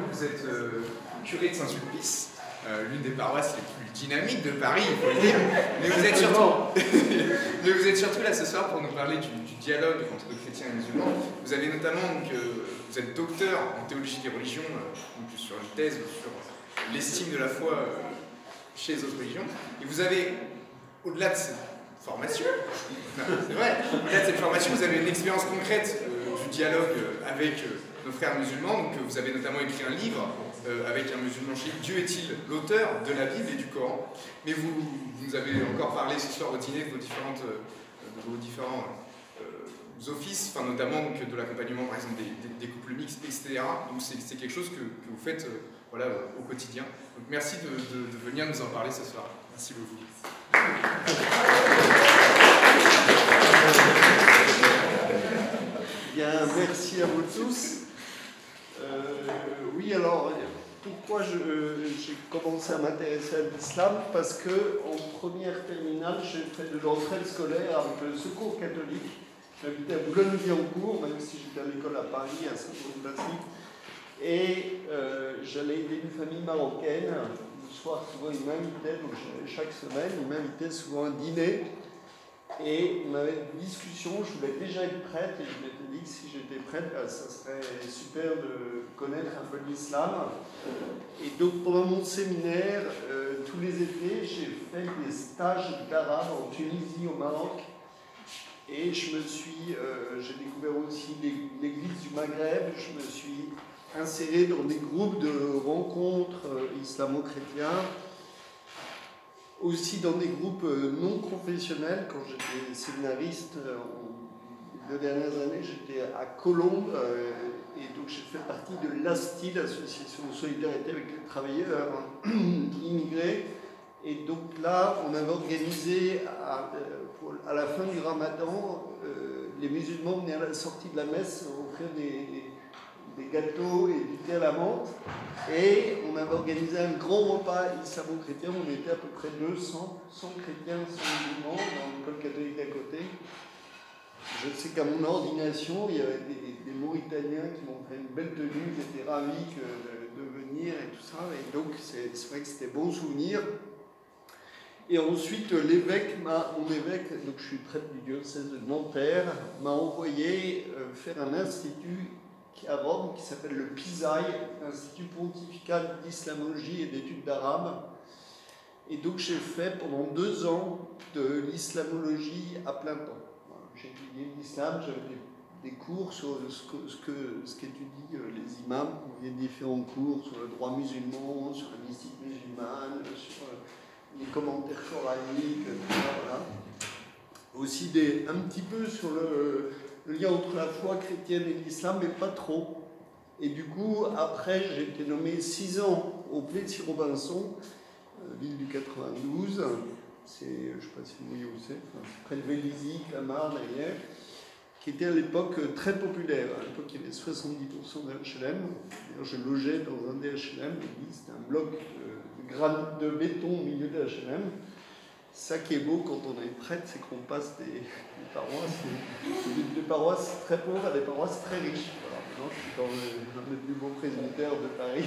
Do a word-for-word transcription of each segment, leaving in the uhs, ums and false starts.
vous êtes euh, curé de Saint-Sulpice, euh, l'une des paroisses les plus dynamiques de Paris, il faut le dire. Mais vous êtes surtout, mais vous êtes surtout là ce soir pour nous parler du, du dialogue entre chrétiens et musulmans. Vous avez notamment, donc, euh, vous êtes docteur en théologie des religions, euh, donc sur une thèse sur l'estime de la foi euh, chez les autres religions. Et vous avez, au-delà de cette formation, c'est vrai, au-delà de cette formation, vous avez une expérience concrète euh, du dialogue avec euh, nos frères musulmans. Donc, vous avez notamment écrit un livre euh, avec un musulman chiite, Dieu est-il l'auteur de la Bible et du Coran. Mais vous, vous nous avez encore parlé ce soir au dîner de vos, différentes, euh, de vos différents euh, offices, enfin, notamment donc, de l'accompagnement par exemple des, des, des couples mixtes, et cetera. Donc c'est quelque chose que, que vous faites euh, voilà, au quotidien. Donc merci de, de, de venir nous en parler ce soir. Merci beaucoup. Bien, merci à vous tous. Euh, oui, alors, pourquoi j'ai commencé à m'intéresser à l'islam? Parce qu'en première terminale, j'ai fait de l'entraide scolaire avec le Secours catholique. J'habitais à Boulogne-Billancourt, même si j'étais à l'école à Paris, à Saint-Paul-Classique. Et euh, j'allais aider une famille marocaine. Le soir, souvent, ils m'invitaient, donc chaque semaine, ils m'invitaient souvent à un dîner. Et on avait une discussion, je voulais déjà être prête, et je m'étais dit que si j'étais prête, ben, ça serait super de connaître un peu l'islam. Et donc pendant mon séminaire, euh, tous les étés, j'ai fait des stages d'arabe en Tunisie, au Maroc. Et je me suis, euh, j'ai découvert aussi l'église du Maghreb, je me suis inséré dans des groupes de rencontres euh, islamo-chrétiens. Aussi dans des groupes non confessionnels. Quand j'étais séminariste, les deux dernières années, j'étais à Colombes, et donc j'ai fait partie de l'A S T I, l'association de solidarité avec les travailleurs immigrés. Et donc là, on avait organisé, à, à la fin du Ramadan, les musulmans venaient à la sortie de la messe offrir des, des gâteaux et du thé à la menthe. Et on avait organisé un grand repas islamo-chrétien. On était à peu près deux cents, cent chrétiens, cent musulmans dans l'école catholique d'à côté. Je sais qu'à mon ordination, il y avait des, des Mauritaniens qui m'ont fait une belle tenue, qui étaient ravis que, de, de venir et tout ça. Et donc, c'est vrai que c'était bon souvenir. Et ensuite, l'évêque, mon évêque, donc je suis prêtre du diocèse de Nanterre, m'a envoyé euh, faire un institut à Rome qui s'appelle le PISAI, Institut pontifical d'islamologie et d'études d'arabe. Et donc j'ai fait pendant deux ans de l'islamologie à plein temps. Voilà, j'ai étudié l'islam, j'avais des, des cours sur ce que ce que ce qu'étudient les imams, des différents cours sur le droit musulman, sur la mystique musulmane, sur les commentaires coraniques, et cetera. Voilà. Aussi des, un petit peu sur le le lien entre la foi chrétienne et l'islam, mais pas trop. Et du coup, après, j'ai été nommé six ans au Plessis-Robinson, euh, ville du quatre-vingt-douze. C'est, je ne sais pas si vous voyez où c'est, enfin, c'est près de Vélizy, Clamart, d'ailleurs, qui était à l'époque très populaire. À l'époque, il y avait soixante-dix pour cent de H L M. D'ailleurs, je logeais dans un des H L M. C'était un bloc de, granit, de béton au milieu des H L M. Ça qui est beau quand on est prêtre, c'est qu'on passe des, des paroisses, des, des paroisses très pauvres à des paroisses très riches. Voilà, maintenant, je suis dans le, un des plus beaux presbytères de Paris.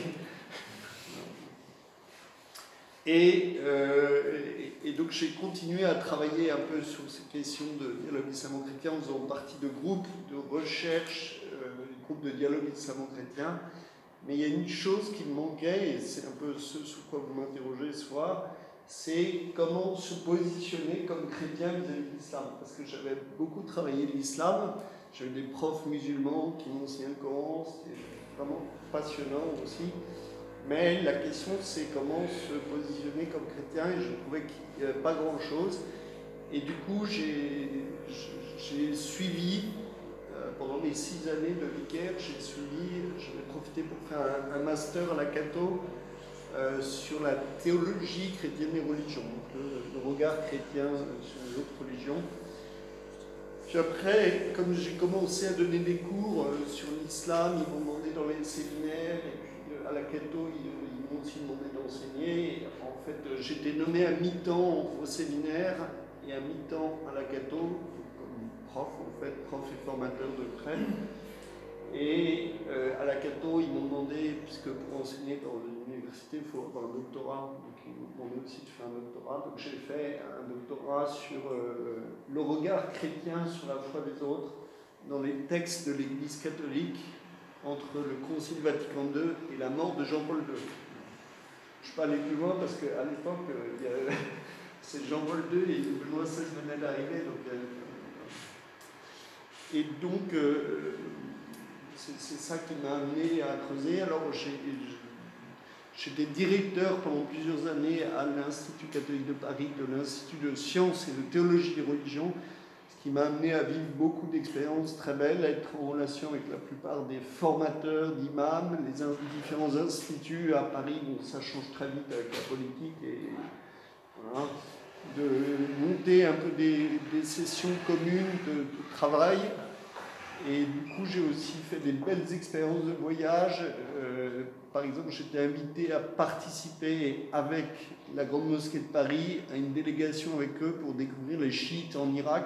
Et, euh, et, et donc j'ai continué à travailler un peu sur ces questions de dialogue islamo-chrétien en faisant partie de groupes de recherche, euh, groupes de dialogue islamo-chrétien. Mais il y a une chose qui me manquait, et c'est un peu ce sur quoi vous m'interrogez ce soir, c'est comment se positionner comme chrétien vis-à-vis de l'islam. Parce que j'avais beaucoup travaillé l'islam, j'avais des profs musulmans qui m'enseignaient le Coran, c'était vraiment passionnant aussi. Mais la question, c'est comment se positionner comme chrétien, et je trouvais qu'il n'y avait pas grand-chose. Et du coup, j'ai suivi, euh, pendant les six années de vicaire, j'ai suivi, j'avais profité pour faire un, un master à la Cato, Euh, sur la théologie chrétienne des religions, donc le, le regard chrétien sur les autres religions. Puis après, comme j'ai commencé à donner des cours euh, sur l'islam, ils m'ont demandé dans les séminaires, et puis euh, à la Cato, ils, ils m'ont aussi demandé d'enseigner. En fait, euh, j'étais nommé à mi-temps au séminaire et à mi-temps à la Cato, comme prof, en fait, prof et formateur de prêtre. Et euh, à la Cato, ils m'ont demandé, puisque pour l'université, il faut avoir un doctorat, donc ils m'ont demandé aussi de faire un doctorat. Donc j'ai fait un doctorat sur euh, le regard chrétien sur la foi des autres dans les textes de l'Église catholique entre le Concile Vatican deux et la mort de Jean-Paul deux. Je ne peux pas aller plus loin parce qu'à l'époque, euh, c'est Jean-Paul deux et Benoît seize venaient d'arriver. Donc, euh, et donc, euh, c'est, c'est ça qui m'a amené à creuser. Alors, j'ai, j'étais directeur pendant plusieurs années à l'Institut catholique de Paris, de l'Institut de sciences et de théologie des religions, ce qui m'a amené à vivre beaucoup d'expériences très belles, à être en relation avec la plupart des formateurs d'imams, les différents instituts à Paris. Bon, ça change très vite avec la politique. Et voilà, de monter un peu des, des sessions communes de, de travail. Et du coup, j'ai aussi fait des belles expériences de voyage. Euh, par exemple, j'étais invité à participer avec la Grande Mosquée de Paris à une délégation avec eux pour découvrir les chiites en Irak.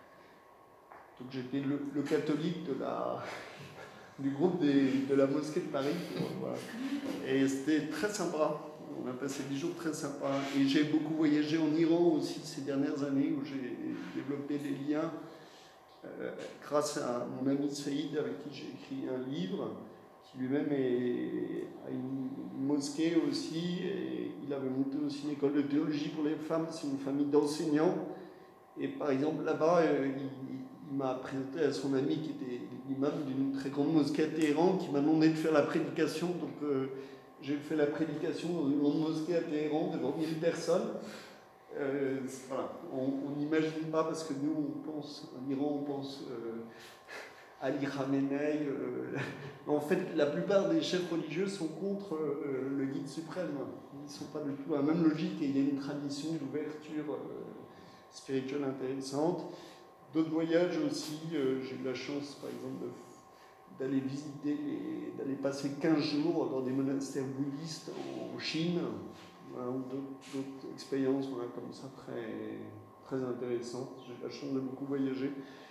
Donc j'étais le, le catholique de la, du groupe des, de la Mosquée de Paris. Voilà. Et c'était très sympa. On a passé des jours très sympas. Et j'ai beaucoup voyagé en Iran aussi ces dernières années où j'ai développé des liens euh, grâce à mon ami Saïd avec qui j'ai écrit un livre, qui lui-même est, a une, une mosquée aussi. Et il avait monté aussi une école de théologie pour les femmes. C'est une famille d'enseignants. Et par exemple, là-bas, euh, il, il m'a présenté à son ami qui était l'imam d'une très grande mosquée à Téhéran, qui m'a demandé de faire la prédication. Donc, euh, j'ai fait la prédication dans une grande mosquée à Téhéran devant mille personnes. Euh, voilà. On n'imagine pas, parce que nous, on pense, en Iran, on pense euh, à Ali Khamenei. Euh, en fait, la plupart des chefs religieux sont contre euh, le guide suprême. Ils ne sont pas du tout dans la même logique et il y a une tradition d'ouverture euh, spirituelle intéressante. D'autres voyages aussi, euh, j'ai eu la chance, par exemple, de d'aller visiter, les, d'aller passer quinze jours dans des monastères bouddhistes en Chine, voilà, ou d'autres, d'autres expériences voilà, comme ça très, très intéressantes. J'ai la chance de beaucoup voyager.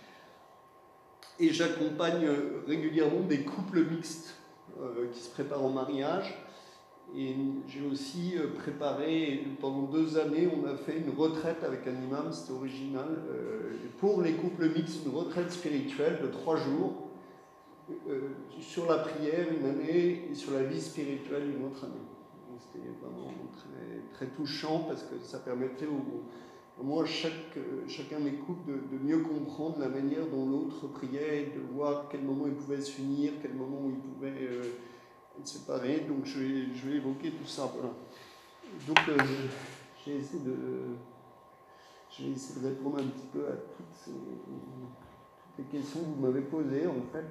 Et j'accompagne régulièrement des couples mixtes euh, qui se préparent en mariage. Et j'ai aussi préparé, pendant deux années, on a fait une retraite avec un imam, c'était original, euh, pour les couples mixtes, une retraite spirituelle de trois jours, euh, sur la prière une année et sur la vie spirituelle une autre année. Donc c'était vraiment très, très touchant parce que ça permettait au, au moins chaque, chacun des couples de, de mieux comprendre la manière dont l'autre priait, de voir quel moment ils pouvaient s'unir, quel moment ils pouvaient euh, être séparés. Donc je vais, je vais évoquer tout ça. Voilà. Donc euh, j'ai essayé de, j'ai essayé de répondre un petit peu à toutes ces, toutes les questions que vous m'avez posées en fait.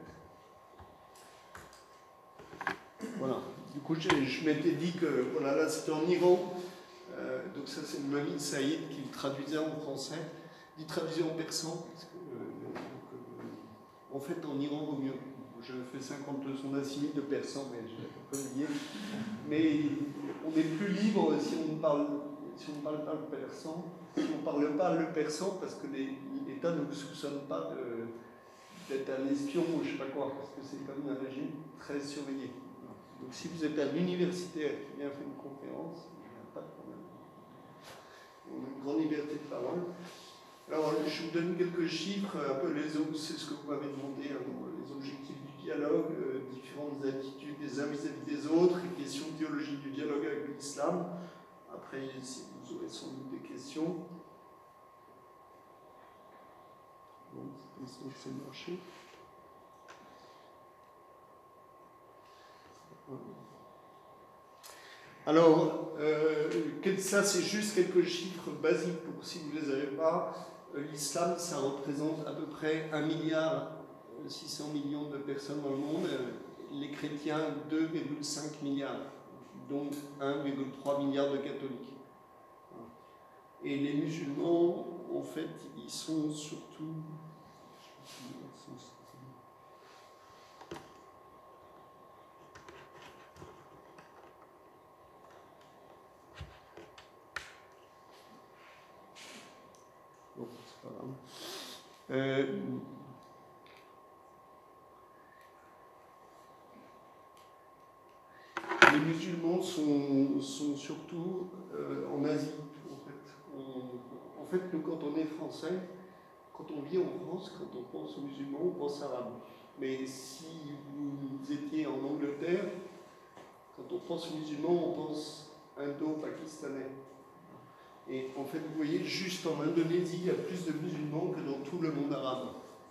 Voilà. Du coup, je, je m'étais dit que, voilà, là c'était en Iran, euh, donc ça c'est une mamie de Saïd qui le traduisait en français, il traduisait en persan, parce que, euh, donc, euh, en fait en Iran vaut mieux. Je fais cinquante leçons d'assimile de persan, mais je l'ai un peu oublié. Mais on est plus libre si on ne parle, si on ne parle pas le persan, si on ne parle pas le persan, parce que les, l'État ne vous soupçonne pas de, d'être un espion ou je ne sais pas quoi, parce que c'est comme un régime très surveillé. Donc si vous êtes un universitaire qui vient faire une conférence, il n'y a pas de problème. On a une grande liberté de parole. Alors je vous donne quelques chiffres, un peu les autres, c'est ce que vous m'avez demandé, hein, les objectifs du dialogue, euh, différentes attitudes des uns vis-à-vis des autres, les questions théologiques du dialogue avec l'islam. Après, si vous aurez sans doute des questions. Bon, c'est que c'est marché. Alors, euh, ça c'est juste quelques chiffres basiques pour si vous ne les avez pas. Euh, l'islam, ça représente à peu près un milliard six cents millions de personnes dans le monde. Les chrétiens, deux virgule cinq milliards, dont un virgule trois milliard de catholiques. Et les musulmans, en fait, ils sont surtout... Bon, c'est pas grave. Euh, les musulmans sont, sont surtout euh, en Asie, en fait. On, en fait, nous, quand on est français, quand on vit en France, quand on pense aux musulmans, on pense arabe. Mais si vous étiez en Angleterre, quand on pense aux musulmans, on pense indo-pakistanais. Et en fait, vous voyez, juste en Indonésie, il y a plus de musulmans que dans tout le monde arabe.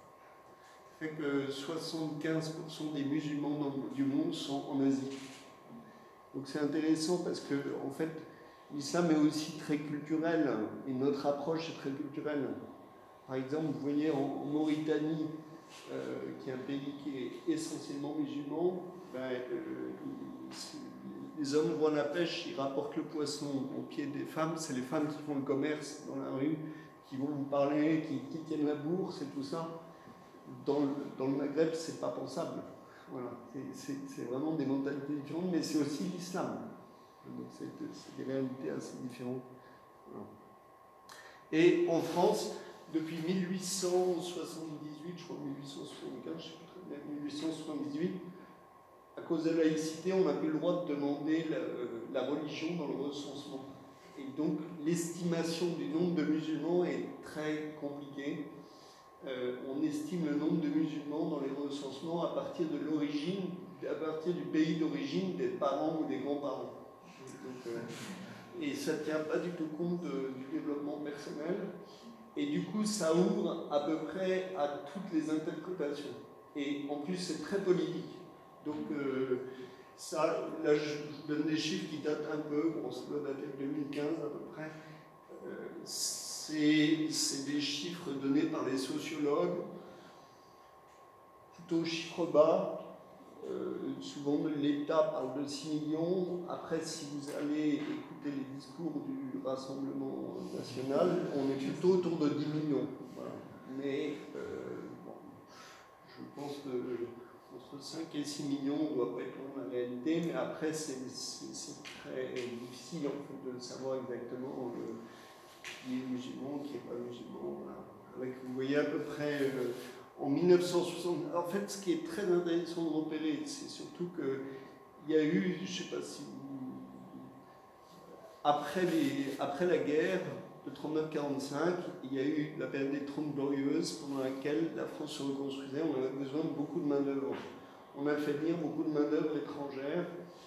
Ça fait que soixante-quinze pour cent des musulmans du monde sont en Asie. Donc c'est intéressant parce que, en fait, l'islam est aussi très culturel et notre approche est très culturelle. Par exemple, vous voyez en Mauritanie, euh, qui est un pays qui est essentiellement musulman, ben, euh, les hommes vont à la pêche, ils rapportent le poisson au pied des femmes, c'est les femmes qui font le commerce dans la rue, qui vont vous parler, qui, qui tiennent la bourse et tout ça. Dans le, dans le Maghreb, c'est pas pensable. Voilà. C'est vraiment des mentalités différentes, mais c'est aussi l'islam. Donc c'est des réalités assez différentes. Voilà. Et en France, depuis mille huit cent soixante-dix-huit, je crois mille huit cent soixante-quinze, je sais plus très bien, mille huit cent soixante-dix-huit, à cause de la laïcité, on n'a plus le droit de demander la, la religion dans le recensement. Et donc l'estimation du nombre de musulmans est très compliquée. Euh, on estime le nombre de musulmans dans les recensements à partir de l'origine, à partir du pays d'origine des parents ou des grands-parents. Donc, euh, et ça ne tient pas du tout compte de, du développement personnel. Et du coup, ça ouvre à peu près à toutes les interprétations. Et en plus, c'est très politique. Donc, euh, ça, là, je vous donne des chiffres qui datent un peu, bon, ça doit dater de deux mille quinze à peu près. Euh, c'est des chiffres donnés par les sociologues, plutôt chiffres bas. Euh, souvent, l'État parle de six millions. Après, si vous allez écouter les discours du Rassemblement national, on est plutôt autour de dix millions. Voilà. Mais, euh, bon, je pense que entre cinq et six millions, on ne doit pas être loin de la réalité, mais après, c'est très difficile en fait, de savoir exactement euh, qui est musulman, qui n'est pas musulman. Voilà. Avec, vous voyez à peu près, euh, en mille neuf cent soixante, en fait, ce qui est très intéressant de repérer, c'est surtout qu'il y a eu, je ne sais pas si vous... Après, les, après la guerre de trente-neuf quarante-cinq, il y a eu la période des Trente Glorieuses, pendant laquelle la France se reconstruisait, on avait besoin de beaucoup de main-d'œuvre. On a fait venir beaucoup de main-d'œuvre étrangère,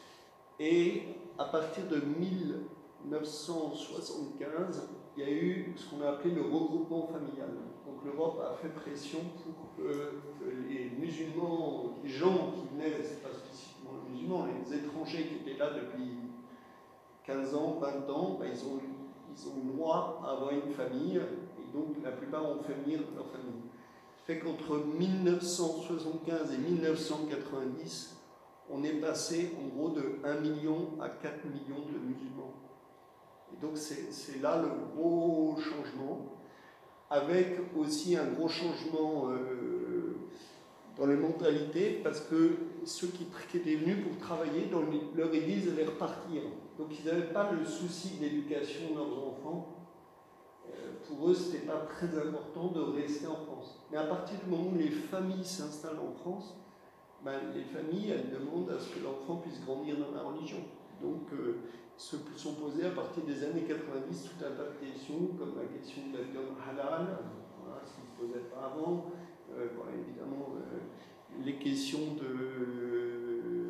et à partir de mille neuf cent soixante-quinze, il y a eu ce qu'on a appelé le regroupement familial. Donc l'Europe a fait pression pour que les musulmans, les gens qui venaient, c'est pas spécifiquement les musulmans, les étrangers qui étaient là depuis quinze ans, vingt ans, ben ils, ont, ils ont le droit à avoir une famille, et donc la plupart ont fait venir leur famille. Ça fait qu'entre mille neuf cent soixante-quinze et mille neuf cent quatre-vingt-dix, on est passé en gros de un million à quatre millions de musulmans. Et donc c'est là le gros changement, avec aussi un gros changement euh, dans les mentalités, parce que ceux qui, qui étaient venus pour travailler dans leur église allaient repartir. Donc ils n'avaient pas le souci de l'éducation de leurs enfants. Euh, pour eux, ce n'était pas très important de rester en France. Mais à partir du moment où les familles s'installent en France, ben, les familles, elles demandent à ce que l'enfant puisse grandir dans la religion. Donc, euh, se sont posées à partir des années quatre-vingt-dix tout un tas de questions, comme la question de la viande halal, voilà, ce qui ne se posait pas avant, euh, bon, évidemment, euh, les questions de euh,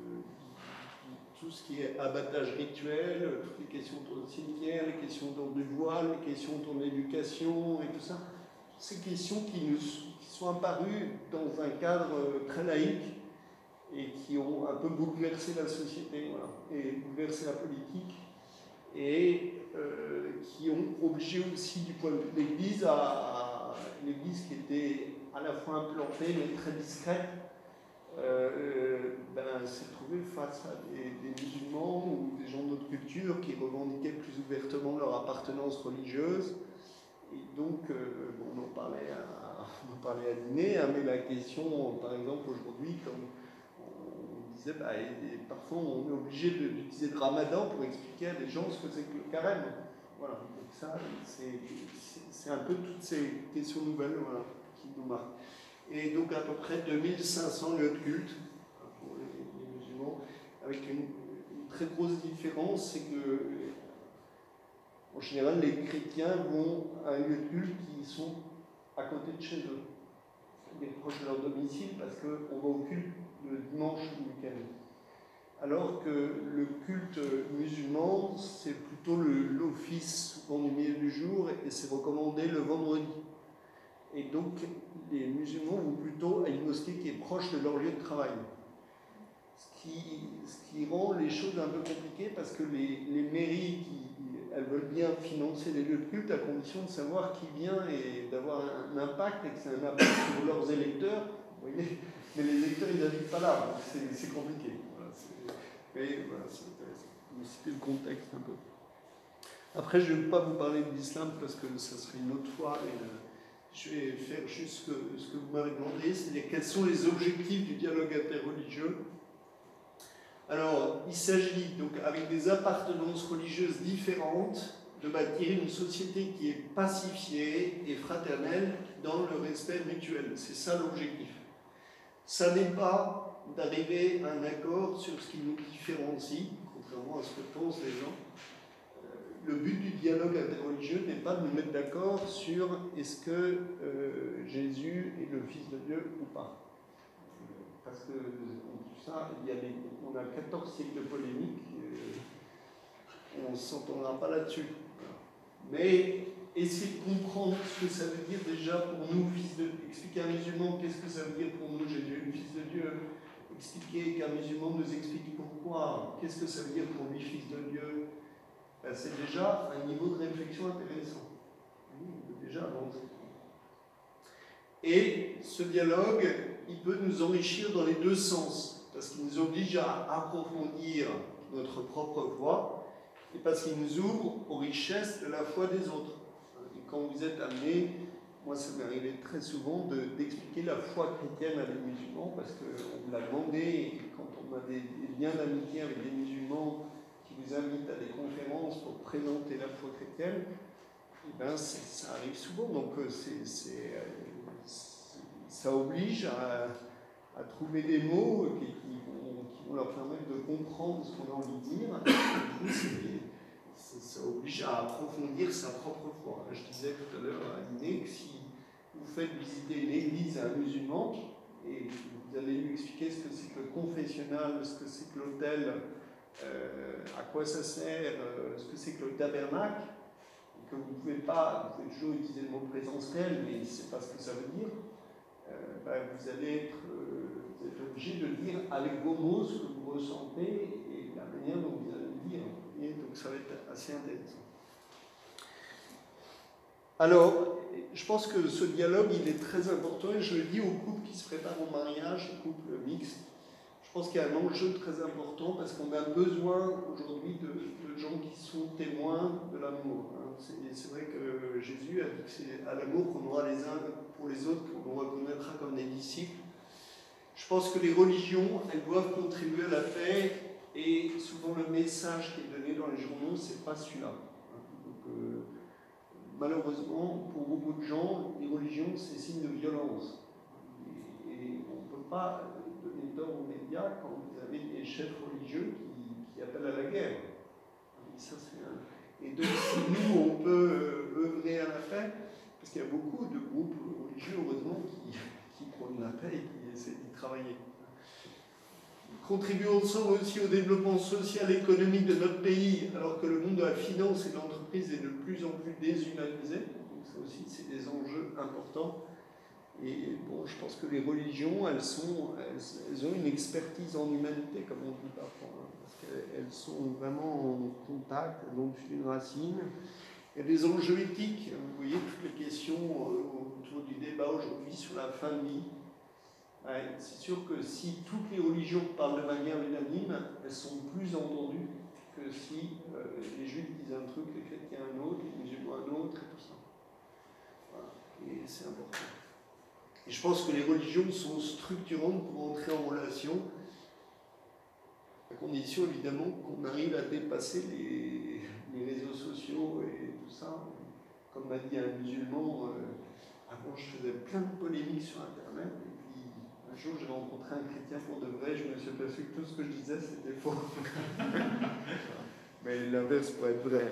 tout ce qui est abattage rituel, toutes les questions autour du cimetière, les questions autour du voile, les questions autour de l'éducation et tout ça. Ces questions qui nous qui sont apparues dans un cadre très laïque et qui ont un peu bouleversé la société, voilà, et bouleversé la politique, et euh, qui ont obligé aussi du point de vue de l'Église, à, à l'Église qui était à la fois implantée mais très discrète, euh, ben, s'est trouvée face à des, des musulmans ou des gens d'autres cultures qui revendiquaient plus ouvertement leur appartenance religieuse. Et donc, euh, bon, on en parlait à, on en parlait à dîner, hein, mais la question, par exemple, aujourd'hui, comme on disait, bah, et, et parfois on est obligé d'utiliser le ramadan pour expliquer à des gens ce que c'est que le carême. Voilà, donc ça, c'est un peu toutes ces questions nouvelles, voilà, qui nous marquent. Et donc à peu près deux mille cinq cents lieux de culte pour les, les musulmans, avec une, très grosse différence, c'est que, en général, les chrétiens vont à un lieu de culte qui sont à côté de chez eux, c'est-à-dire proche de leur domicile, parce qu'on va au culte le dimanche ou le week-end. Alors que le culte musulman, c'est plutôt l'office souvent du milieu du jour et c'est recommandé le vendredi. Et donc, les musulmans vont plutôt à une mosquée qui est proche de leur lieu de travail. Ce qui, ce qui rend les choses un peu compliquées parce que les, les mairies, qui, elles veulent bien financer les lieux de culte à condition de savoir qui vient et d'avoir un, un impact et que c'est un impact sur leurs électeurs. Vous voyez, mais les électeurs, ils n'habitent pas là, donc c'est compliqué. Voilà, mais voilà, c'est intéressant. C'était le contexte un peu. Après, je ne vais pas vous parler de l'islam parce que ça serait une autre fois. Et, euh, je vais faire juste ce que, ce que vous m'avez demandé, c'est-à-dire quels sont les objectifs du dialogue interreligieux. Alors, il s'agit donc, avec des appartenances religieuses différentes, de bâtir une société qui est pacifiée et fraternelle dans le respect mutuel. C'est ça l'objectif. Ça n'est pas d'arriver à un accord sur ce qui nous différencie, contrairement à ce que pensent les gens. Le but du dialogue interreligieux n'est pas de nous mettre d'accord sur est-ce que euh, Jésus est le Fils de Dieu ou pas. Parce que ça, il y a des, on a quatorze siècles de polémique, euh, on ne s'entendra pas là-dessus. Mais essayer de comprendre ce que ça veut dire déjà pour nous, fils de Dieu. Expliquer à un musulman qu'est-ce que ça veut dire pour nous, Jésus, le Fils de Dieu. Expliquer qu'un musulman nous explique pourquoi, qu'est-ce que ça veut dire pour lui, Fils de Dieu. Ben, c'est déjà un niveau de réflexion intéressant. On peut déjà avancer. Et ce dialogue, il peut nous enrichir dans les deux sens, parce qu'il nous oblige à approfondir notre propre foi, et parce qu'il nous ouvre aux richesses de la foi des autres. Et quand vous êtes amené, moi ça m'est arrivé très souvent d'expliquer de, la foi chrétienne à des musulmans, parce qu'on me l'a demandé, et quand on a des, des liens d'amitié avec des musulmans, vous invite à des conférences pour présenter la foi chrétienne, et ben ça arrive souvent. Donc c'est, c'est, ça oblige à, à trouver des mots qui, qui, vont, qui vont leur permettre de comprendre ce qu'on a envie de dire. Et du coup, ça oblige à approfondir sa propre foi. Je disais tout à l'heure à Iné que si vous faites visiter une église à un musulman et vous allez lui expliquer ce que c'est que le confessionnal, ce que c'est que l'autel, Euh, à quoi ça sert, euh, ce que c'est que le tabernacle, et que vous ne pouvez pas, vous pouvez toujours utiliser le mot présence réelle, mais ce n'est pas ce que ça veut dire, euh, ben vous allez être, euh, vous êtes obligé de dire avec vos mots ce que vous ressentez et la manière dont vous allez le dire. Et donc ça va être assez intéressant. Alors, je pense que ce dialogue, il est très important, et je le dis aux couples qui se préparent au mariage, aux couples mixtes. Je pense qu'il y a un enjeu très important parce qu'on a besoin aujourd'hui de, de gens qui sont témoins de l'amour. Hein. C'est vrai que Jésus a dit que c'est à l'amour qu'on aura les uns pour les autres, qu'on nous reconnaîtra comme des disciples. Je pense que les religions, elles doivent contribuer à la paix et souvent le message qui est donné dans les journaux, c'est pas celui-là. Donc, euh, malheureusement, pour beaucoup de gens, les religions, c'est signe de violence. Et, et on ne peut pas donner tort aux médias quand vous avez des chefs religieux qui, qui appellent à la guerre. Et, ça, un... et donc, si nous, on peut euh, œuvrer à la paix, parce qu'il y a beaucoup de groupes religieux, heureusement, qui, qui prônent la paix et qui essaient d'y travailler. Contribuons ensemble aussi au développement social et économique de notre pays, alors que le monde de la finance et de l'entreprise est de plus en plus déshumanisé. Donc ça aussi, c'est des enjeux importants. Et bon, je pense que les religions, elles, sont, elles, elles ont une expertise en humanité, comme on dit parfois, hein, parce qu'elles sont vraiment en contact, elles ont une racine. Il y a des enjeux éthiques, vous voyez, toutes les questions autour du débat aujourd'hui sur la fin de vie. Ouais, c'est sûr que si toutes les religions parlent de manière unanime, elles sont plus entendues que si euh, les juifs disent un truc, les chrétiens un autre, les musulmans un autre, et tout ça. Voilà. Et c'est important. Et je pense que les religions sont structurantes pour entrer en relation, à condition évidemment qu'on arrive à dépasser les, les réseaux sociaux et tout ça. Comme m'a dit un musulman, euh, avant je faisais plein de polémiques sur Internet, et puis un jour j'ai rencontré un chrétien pour de vrai, je me suis aperçu que tout ce que je disais c'était faux. l'inverse pourrait être vrai.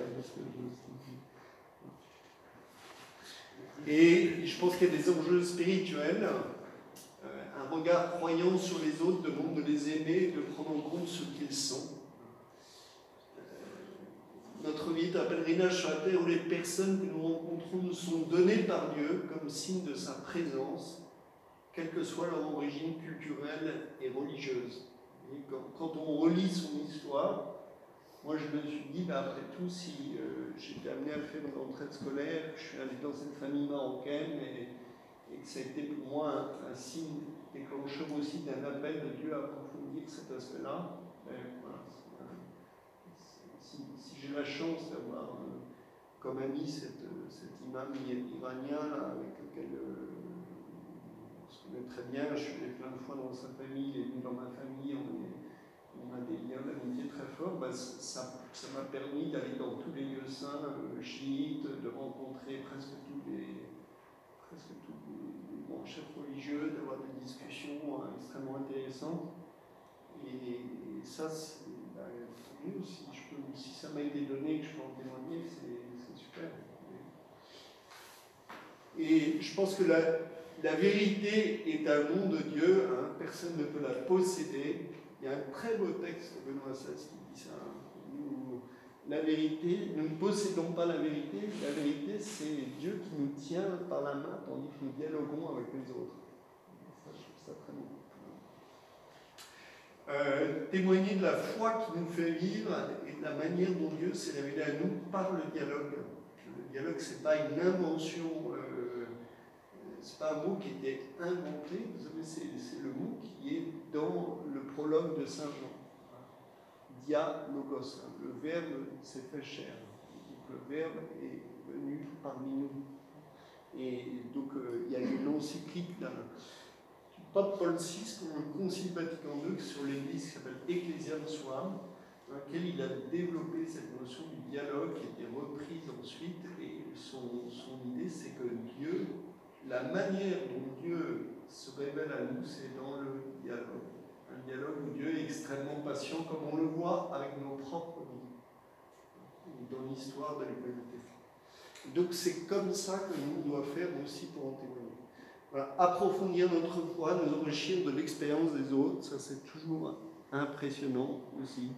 Et je pense qu'il y a des enjeux spirituels. Un regard croyant sur les autres demande de les aimer et de prendre en compte ce qu'ils sont. Notre vie est un pèlerinage sur la terre où les personnes que nous rencontrons nous sont données par Dieu comme signe de sa présence, quelle que soit leur origine culturelle et religieuse. Et quand on relit son histoire, moi je me suis dit, bah, après tout, si euh, j'étais amené à faire une retraite scolaire, que je suis allé dans cette famille marocaine et, et que ça a été pour moi un, un signe déclencheur aussi d'un appel de Dieu à approfondir cet aspect-là, ben, voilà, si, si j'ai la chance d'avoir euh, comme ami cette, cet imam iranien là, avec lequel euh, on se connaît très bien, je suis allé plein de fois dans sa famille, il est venu dans ma famille, on, est, on a des liens d'amitié très forts, ben, ça m'a permis d'aller dans tous les lieux saints euh, chiites, de rencontrer presque tous les, presque tous les, les grands chefs religieux, d'avoir des discussions euh, extrêmement intéressantes. Et, et ça, c'est ben, mieux, si, je peux, si ça m'a été donné, que je peux en témoigner, c'est super. Et je pense que la, la vérité est un don de Dieu, hein, personne ne peut la posséder. Il y a un très beau texte de Benoît seize qui dit ça. Nous, la vérité, nous ne possédons pas la vérité, la vérité c'est Dieu qui nous tient par la main tandis que nous dialoguons avec les autres. Ça, je trouve ça très beau. Euh, témoigner de la foi qui nous fait vivre et de la manière dont Dieu s'est révélé à nous par le dialogue. Le dialogue, ce n'est pas une invention, euh, ce n'est pas un mot qui était inventé, vous savez, c'est le mot qui est dans le prologue de Saint Jean. Dialogos, le verbe s'est fait chair. Donc, le verbe est venu parmi nous. Et donc, euh, il y a une encyclique d'un Pape Paul six pour le Concile Vatican deux sur l'Église qui s'appelle Ecclesiam Suam, dans laquelle il a développé cette notion du dialogue qui a été reprise ensuite. Et son, son idée, c'est que Dieu, la manière dont Dieu se révèle à nous, c'est dans le dialogue. Un dialogue où Dieu est extrêmement patient, comme on le voit avec nos propres vies, dans l'histoire de l'humanité. Donc c'est comme ça que nous devons faire aussi pour en témoigner. Voilà, approfondir notre foi, nous enrichir de l'expérience des autres, ça c'est toujours impressionnant aussi.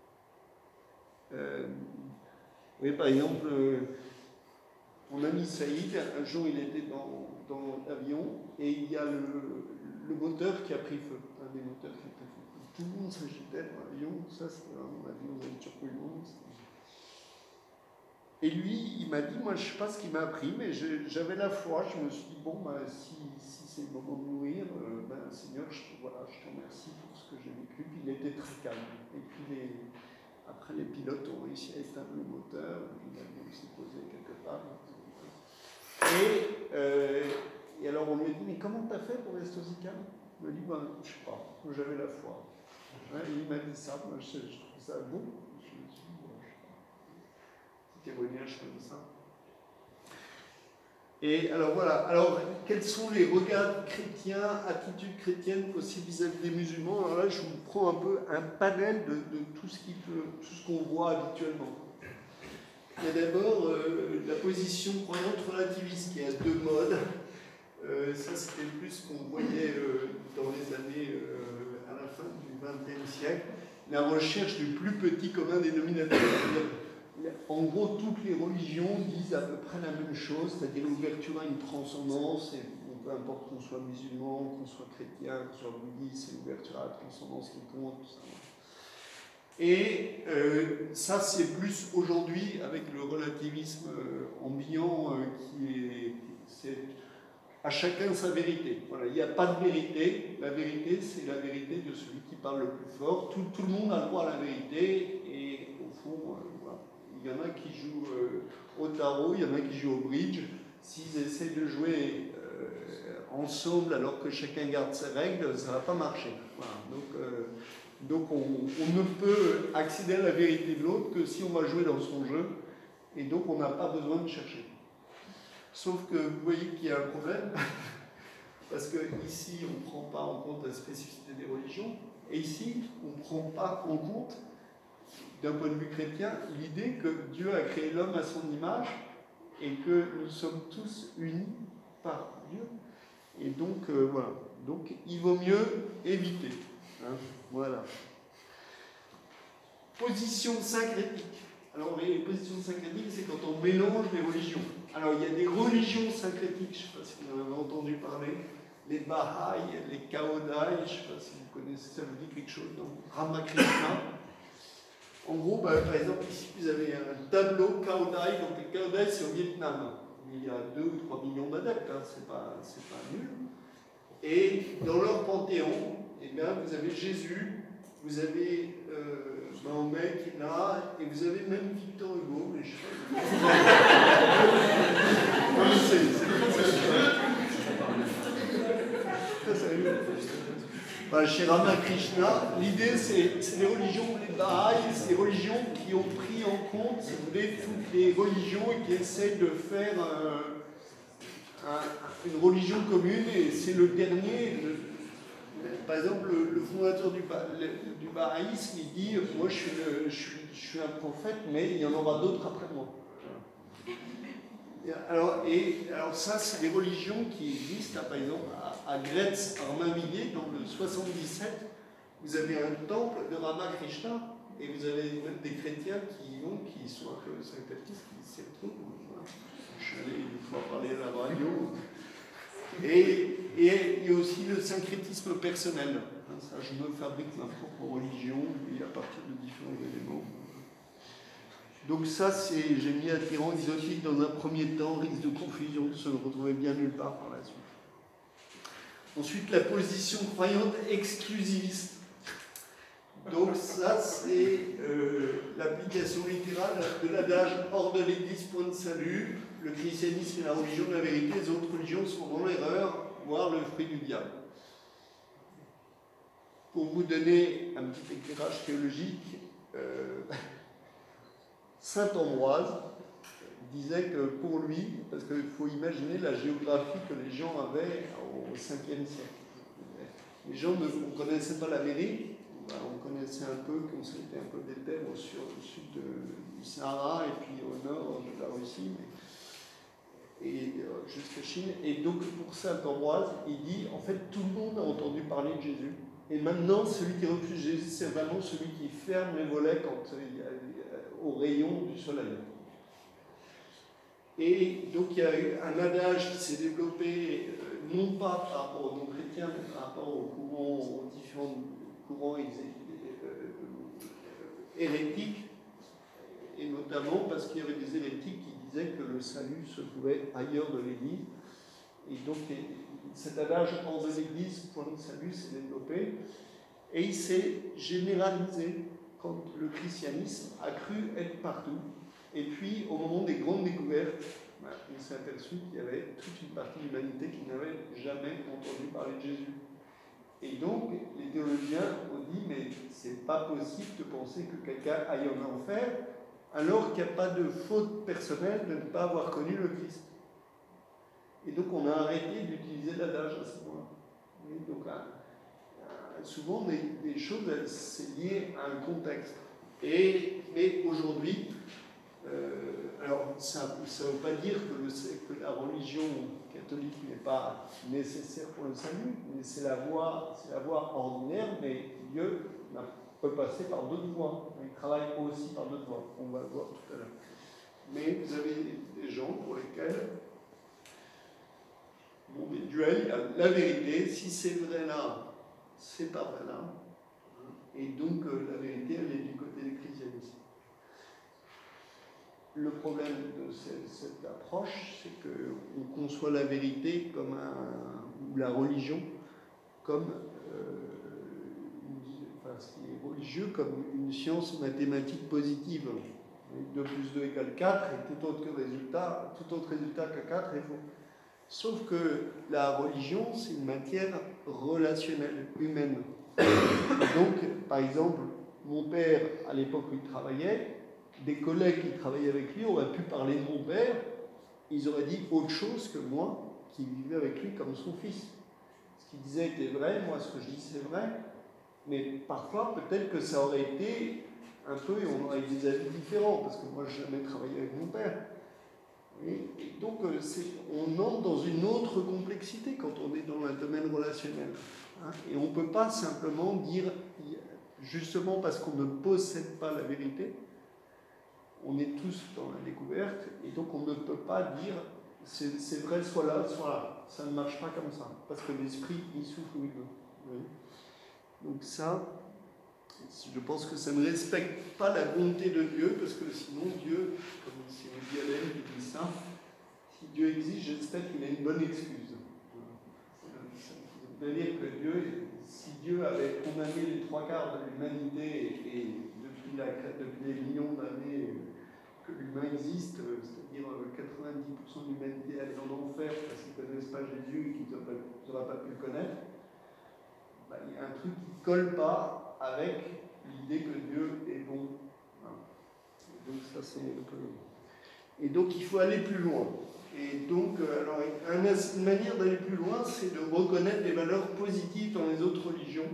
Euh, vous voyez, par exemple, euh, mon ami Saïd, un jour il était dans, dans l'avion et il y a le, le moteur qui a pris feu, un des moteurs qui a pris feu. Tout le monde s'agitait dans l'avion, ça c'était vraiment un avion de turbulence. Et lui, il m'a dit, moi je ne sais pas ce qu'il m'a appris, mais j'avais la foi, je me suis dit, bon, ben, si, si c'est le moment de mourir, euh, ben, Seigneur, je, voilà, je te remercie pour ce que j'ai vécu. Puis il était très calme. Et puis les, après, les pilotes ont réussi à éteindre le moteur, l'avion s'est posé quelque part. Et, euh, et alors on lui a dit, mais comment tu as fait pour rester aussi calme? Il m'a dit, ben, je ne sais pas, j'avais la foi. Ouais, et il m'a dit ça, moi je, je trouve ça bon. Témoignage comme ça. Et alors voilà, alors quels sont les regards chrétiens, attitudes chrétiennes possibles vis-à-vis des musulmans? Alors là, je vous prends un peu un panel de, de tout ce qui peut, tout ce qu'on voit habituellement. Il y a d'abord euh, la position croyante relativiste qui est à deux modes. Euh, ça, c'était plus ce qu'on voyait euh, dans les années euh, à la fin du vingtième siècle. La recherche du plus petit commun dénominateur. En gros, toutes les religions disent à peu près la même chose, c'est-à-dire l'ouverture à une transcendance, et peu importe qu'on soit musulman, qu'on soit chrétien, qu'on soit bouddhiste, c'est l'ouverture à la transcendance qui compte, tout ça. Et euh, ça, c'est plus aujourd'hui, avec le relativisme euh, ambiant, euh, qui est, c'est à chacun sa vérité. Voilà, il n'y a pas de vérité, la vérité, c'est la vérité de celui qui parle le plus fort. Tout, tout le monde a le droit à la vérité, et au fond, euh, voilà. Il y en a qui jouent euh, au tarot, il y en a qui jouent au bridge. S'ils essaient de jouer euh, ensemble alors que chacun garde ses règles, ça ne va pas marcher. Voilà. Donc, euh, donc on, on ne peut accéder à la vérité de l'autre que si on va jouer dans son jeu, et donc on n'a pas besoin de chercher. Sauf que vous voyez qu'il y a un problème, parce qu'ici on ne prend pas en compte la spécificité des religions, et ici on ne prend pas en compte d'un point de vue chrétien, l'idée que Dieu a créé l'homme à son image et que nous sommes tous unis par Dieu. Et donc, euh, voilà. Donc, il vaut mieux éviter. Hein, voilà. Position syncrétique. Alors, les positions syncrétiques, c'est quand on mélange les religions. Alors, il y a des religions syncrétiques, je ne sais pas si vous en avez entendu parler, les Baha'i, les Kaodai, je ne sais pas si vous connaissez, ça vous dit quelque chose, donc Ramakrishna. En gros, bah, par exemple, ici, vous avez un tableau Kaodai, donc les Kaodai, c'est au Vietnam. Il y a deux ou trois millions d'adeptes, hein, c'est pas, c'est pas nul. Et dans leur panthéon, eh bien, vous avez Jésus, vous avez euh, Mahomet qui est là, et vous avez même Victor Hugo, mais je sais pas. Non, mais c'est, c'est très sérieux. Très sérieux. Bah, chez Ramakrishna, l'idée c'est, c'est les religions, les Baha'i, c'est les religions qui ont pris en compte, si vous voulez, toutes les religions et qui essaient de faire euh, un, une religion commune, et c'est le dernier. Le, par exemple, le, le fondateur du, le, du bahaïsme, il dit « Moi, je suis, le, je, suis, je suis un prophète, mais il y en aura d'autres après moi. » Alors, et, alors ça, c'est des religions qui existent. Par exemple, à, à Gretz, Armainvilliers, dans le soixante-dix-sept, vous avez un temple de Ramakrishna, et vous avez même des chrétiens qui y vont, qui sont un peu syncrétistes, qui s'y retrouvent. Je suis allé une fois parler à la radio. Et, et il y a aussi le syncrétisme personnel. Ça, je me fabrique ma propre religion, et à partir de différents éléments. Donc ça, c'est, j'ai mis attirant exotique dans un premier temps, risque de confusion, de se retrouver bien nulle part par la suite. Ensuite, la position croyante exclusiviste. Donc ça, c'est euh, l'application littérale de l'adage « hors de l'Église, point de salut ». Le christianisme est la religion de la vérité, les autres religions sont dans l'erreur, voire le fruit du diable. Pour vous donner un petit éclairage théologique, euh, Saint Ambroise disait que pour lui, parce qu'il faut imaginer la géographie que les gens avaient au cinquième siècle. Les gens ne on connaissait pas l'Amérique, on connaissait un peu, qu'on s'était un peu des terres au sud, au sud de, du Sahara et puis au nord de la Russie, mais, et euh, jusqu'à Chine. Et donc pour Saint Ambroise, il dit en fait tout le monde a entendu parler de Jésus. Et maintenant, celui qui refuse Jésus, c'est vraiment celui qui ferme les volets quand il y a, au rayon du soleil. Et donc il y a eu un adage qui s'est développé, euh, non pas par rapport aux non-chrétiens, mais par rapport aux courants, aux différents courants euh, hérétiques, et notamment parce qu'il y avait des hérétiques qui disaient que le salut se trouvait ailleurs de l'Église. Et donc cet adage hors de l'Église, point de salut, s'est développé, et il s'est généralisé quand le christianisme a cru être partout. Et puis, au moment des grandes découvertes, ben, on s'est aperçu qu'il y avait toute une partie de l'humanité qui n'avait jamais entendu parler de Jésus. Et donc, les théologiens ont dit, mais c'est pas possible de penser que quelqu'un aille en enfer, alors qu'il n'y a pas de faute personnelle de ne pas avoir connu le Christ. Et donc, on a arrêté d'utiliser l'adage à ce moment-là. Donc, un, souvent, des, des choses, c'est lié à un contexte. Et, mais aujourd'hui, euh, alors ça ne veut pas dire que, le, que la religion catholique n'est pas nécessaire pour le salut, mais c'est la voie, c'est la voie ordinaire, mais Dieu peut passer par d'autres voies. Il travaille aussi par d'autres voies. On va le voir tout à l'heure. Mais vous avez des gens pour lesquels bon, mais duel, il y a la vérité, si c'est vrai là, c'est pas vrai là. Et donc euh, la vérité, elle est du côté des christianistes. Le problème de cette, cette approche, c'est qu'on conçoit la vérité comme un, ou la religion comme euh, une, enfin, ce qui est religieux comme une science mathématique positive. deux plus deux égale quatre, et tout autre résultat, tout autre résultat que quatre est faux. Sauf que la religion, c'est une matière relationnelle, humaine. Et donc, par exemple, mon père, à l'époque où il travaillait, des collègues qui travaillaient avec lui auraient pu parler de mon père, ils auraient dit autre chose que moi, qui vivais avec lui comme son fils. Ce qu'il disait était vrai, moi ce que je dis c'est vrai, mais parfois peut-être que ça aurait été un peu et on aurait des avis différents, parce que moi, je n'ai jamais travaillé avec mon père. Et, et donc, euh, on entre dans une autre complexité quand on est dans le domaine relationnel. Hein, et on ne peut pas simplement dire, justement parce qu'on ne possède pas la vérité, on est tous dans la découverte, et donc on ne peut pas dire c'est vrai, soit là, soit là. Ça ne marche pas comme ça, parce que l'esprit, il souffle où il veut. Oui. Donc ça, je pense que ça ne respecte pas la bonté de Dieu, parce que sinon Dieu, comme c'est Woody Allen qui dit ça, si Dieu existe, j'espère qu'il a une bonne excuse. Ça veut dire que Dieu, si Dieu avait condamné les trois quarts de l'humanité, et, et depuis, la, depuis les millions d'années que l'humain existe, c'est-à-dire quatre-vingt-dix pour cent de l'humanité allait en enfer parce qu'ils ne connaissent pas Jésus et qu'ils n'auraient pas pu le connaître, ben, il y a un truc qui ne colle pas avec l'idée que Dieu est bon. Et donc ça c'est un peu... Et donc il faut aller plus loin. Et donc, alors, une manière d'aller plus loin, c'est de reconnaître des valeurs positives dans les autres religions,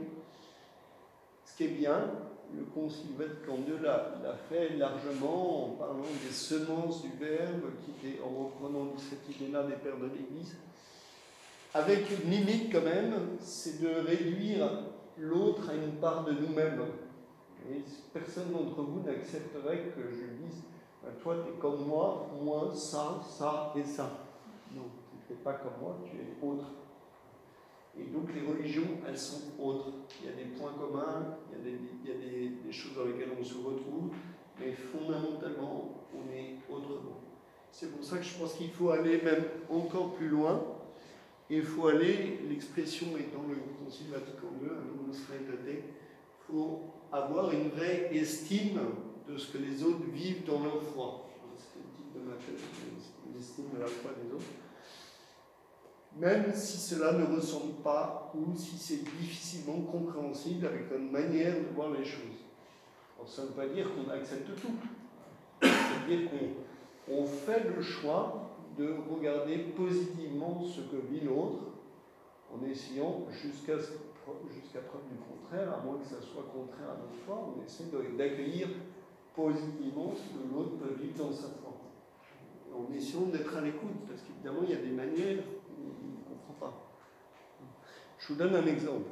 ce qui est bien. Le Concile Vatican deux l'a fait largement en parlant des semences du Verbe, qui était, en reprenant cette idée-là des pères de l'Église, avec une limite quand même, c'est de réduire l'autre à une part de nous-mêmes. Et personne d'entre vous n'accepterait que je dise « toi, tu es comme moi, moi, ça, ça et ça ». Non, tu n'es pas comme moi, tu es autre. Et donc les religions, elles sont autres. Il y a des points communs, il y a des, il y a des, des choses dans lesquelles on se retrouve, mais fondamentalement, on est autrement. C'est pour ça que je pense qu'il faut aller même encore plus loin. Et il faut aller, l'expression est dans le Concile Vatican deux, un nombre il faut avoir une vraie estime de ce que les autres vivent dans leur foi. C'est le titre de ma thèse, l'estime de la foi des autres. Même si cela ne ressemble pas ou si c'est difficilement compréhensible avec une manière de voir les choses. Alors, ça ne veut pas dire qu'on accepte tout. Ça veut dire qu'on fait le choix de regarder positivement ce que vit l'autre en essayant, jusqu'à jusqu'à preuve du contraire, à moins que ça soit contraire à notre foi, on essaie d'accueillir positivement ce que l'autre peut vivre dans sa foi. En essayant d'être à l'écoute, parce qu'évidemment, il y a des manières pas. Je vous donne un exemple.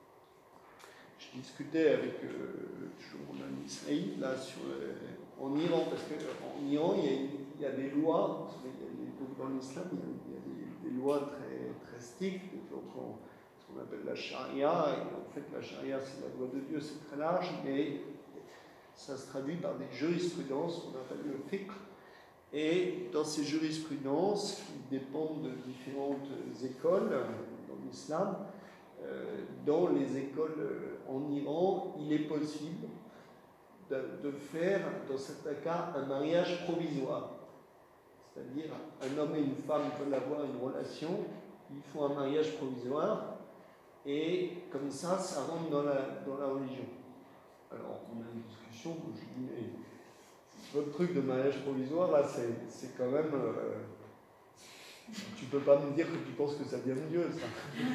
Je discutais avec euh, toujours mon ami Saïd là sur le, en Iran, parce qu'en Iran il y, a, il y a des lois, il y a des, dans l'islam il y a, il y a des, des lois très, très strictes, ce qu'on appelle la charia, et en fait la charia c'est la loi de Dieu, c'est très large, mais ça se traduit par des jurisprudences qu'on appelle le fiqh. Et dans ces jurisprudences, qui dépendent de différentes écoles dans l'islam, euh, dans les écoles en Iran, il est possible de, de faire, dans certains cas, un mariage provisoire. C'est-à-dire, un homme et une femme peuvent avoir une relation, ils font un mariage provisoire, et comme ça, ça rentre dans la, dans la religion. Alors, on a une discussion où je dis, mais votre truc de mariage provisoire, là, c'est quand même... Euh, tu peux pas me dire que tu penses que ça vient de Dieu, ça.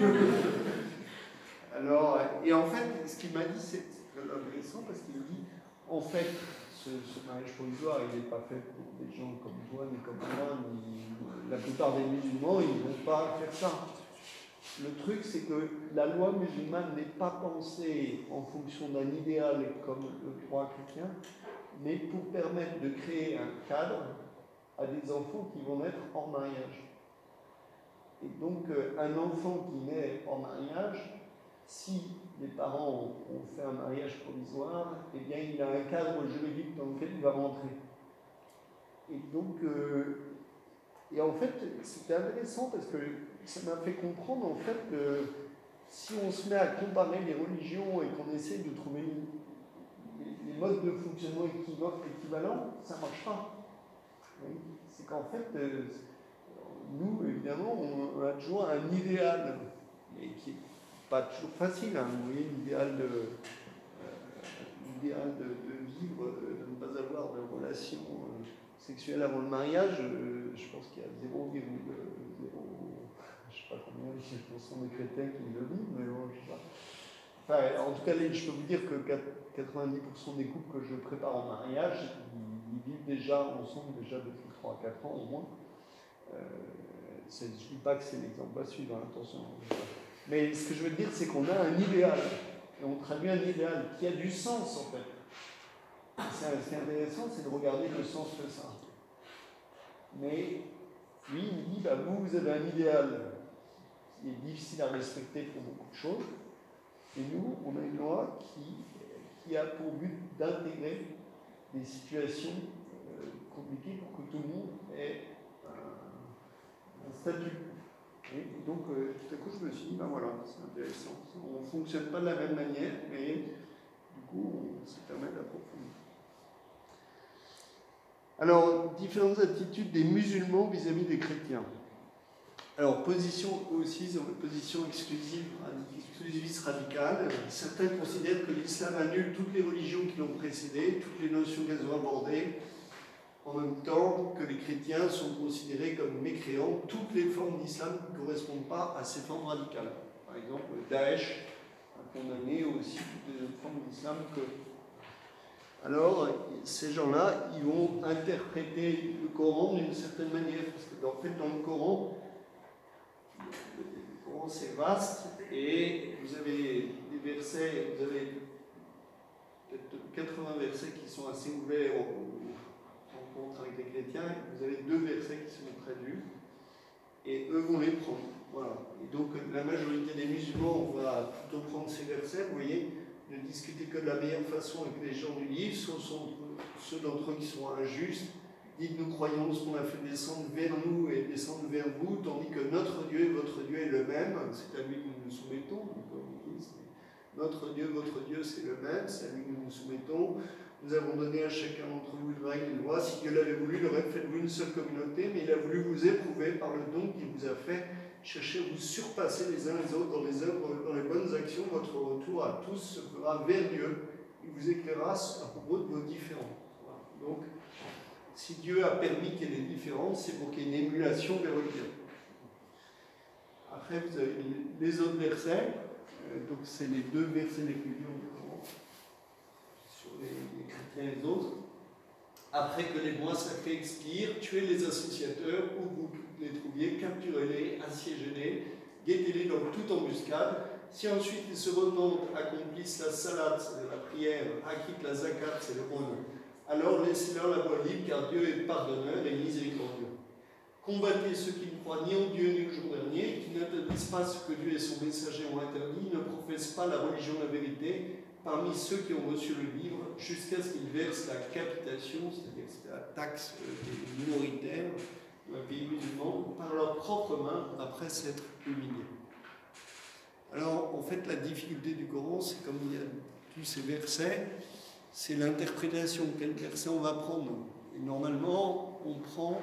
Alors, et en fait, ce qu'il m'a dit, c'est intéressant, parce qu'il dit, en fait, ce, ce mariage provisoire, il n'est pas fait pour des gens comme toi, ni comme moi, ni la plupart des musulmans, ils ne vont pas faire ça. Le truc, c'est que la loi musulmane n'est pas pensée en fonction d'un idéal comme le droit chrétien, mais pour permettre de créer un cadre à des enfants qui vont naître en mariage. Et donc, un enfant qui naît en mariage, si les parents ont fait un mariage provisoire, eh bien, il a un cadre juridique dans lequel il va rentrer. Et donc, euh, et en fait, c'était intéressant parce que ça m'a fait comprendre, en fait, que si on se met à comparer les religions et qu'on essaie de trouver les, les modes de fonctionnement équivalents, ça ne marche pas. Oui. C'est qu'en fait, euh, nous, évidemment, on a toujours un idéal, mais qui n'est pas toujours facile. Hein. Vous voyez, l'idéal de, euh, l'idéal de, de vivre, de ne pas avoir de relations euh, sexuelles avant le mariage, euh, je pense qu'il y a zéro virgule zéro, je ne sais pas combien, je pense que ce sont des chrétiens qui le vivent, mais bon, je ne sais pas. enfin, en tout cas, je peux vous dire que quatre-vingt-dix pour cent des couples que je prépare en mariage, ils, ils vivent déjà ensemble déjà depuis trois à quatre ans au moins. Euh, je ne dis pas que c'est l'exemple à suivre, hein, attention. Mais ce que je veux dire, c'est qu'on a un idéal. Et on traduit un idéal qui a du sens, en fait. Ce qui est intéressant, c'est de regarder le sens que ça. Mais lui, il dit, bah, vous, vous avez un idéal qui est difficile à respecter pour beaucoup de choses. Et nous, on a une loi qui, qui a pour but d'intégrer des situations euh, compliquées pour que tout le monde ait un, un statut. Et donc, euh, tout à coup, je me suis dit, ben voilà, c'est intéressant. On ne fonctionne pas de la même manière, mais du coup, on se permet d'approfondir. Alors, différentes attitudes des musulmans vis-à-vis des chrétiens. Alors, position aussi, ils ont une position exclusive, exclusiviste radicale. Certains considèrent que l'islam annule toutes les religions qui l'ont précédé, toutes les notions qu'elles ont abordées, en même temps que les chrétiens sont considérés comme mécréants. Toutes les formes d'islam ne correspondent pas à ces formes radicales. Par exemple, Daesh a condamné aussi toutes les autres formes d'islam que... Alors, ces gens-là, ils vont interpréter le Coran d'une certaine manière, parce que en fait, dans le Coran, le Coran c'est vaste, et vous avez des versets, vous avez peut-être quatre-vingts versets qui sont assez ouverts en rencontre avec les chrétiens, vous avez deux versets qui sont traduits, et eux vont les prendre. Voilà. Et donc, la majorité des musulmans, on va plutôt prendre ces versets, vous voyez, ne discuter que de la meilleure façon avec les gens du livre, ce sont ceux d'entre eux qui sont injustes. Dites, nous croyons ce qu'on a fait descendre vers nous et descendre vers vous, tandis que notre Dieu et votre Dieu est le même, c'est à lui que nous nous soumettons. Notre Dieu, votre Dieu, c'est le même, c'est à lui que nous nous soumettons. Nous avons donné à chacun d'entre vous une règle et une loi. Si Dieu l'avait voulu, il aurait fait de vous une seule communauté, mais il a voulu vous éprouver par le don qu'il vous a fait. Cherchez à vous surpasser les uns les autres dans les œuvres, dans les bonnes actions. Votre retour à tous se fera vers Dieu. Il vous éclairera à propos de vos différences. Voilà. Donc, si Dieu a permis qu'il y ait des différences, c'est pour qu'il y ait une émulation vers le Dieu. Après, vous avez les autres versets. Euh, donc, c'est les deux versets les plus durs du Coran sur les, les chrétiens et les autres. Après que les mois sacrés expirent, tuez les associateurs où vous les trouviez, capturez-les, assiégez-les, guettez-les dans toute embuscade. Si ensuite ils se repentent, accomplissent la salat, c'est la prière, acquittent la zakat, c'est le aumône, alors laissez-leur la voie libre, car Dieu est pardonneur et miséricordieux. Combattez ceux qui ne croient ni en Dieu ni au jour dernier, qui n'interdisent pas ce que Dieu et son messager ont interdit, ne professent pas la religion de la vérité, parmi ceux qui ont reçu le livre, jusqu'à ce qu'ils versent la capitation, c'est-à-dire c'est la taxe des minoritaires d'un pays musulman, par leurs propres mains, après s'être humiliés. Alors, en fait, la difficulté du Coran, c'est comme il y a tous ces versets, c'est l'interprétation. Quel verset on va prendre? Et normalement, on prend,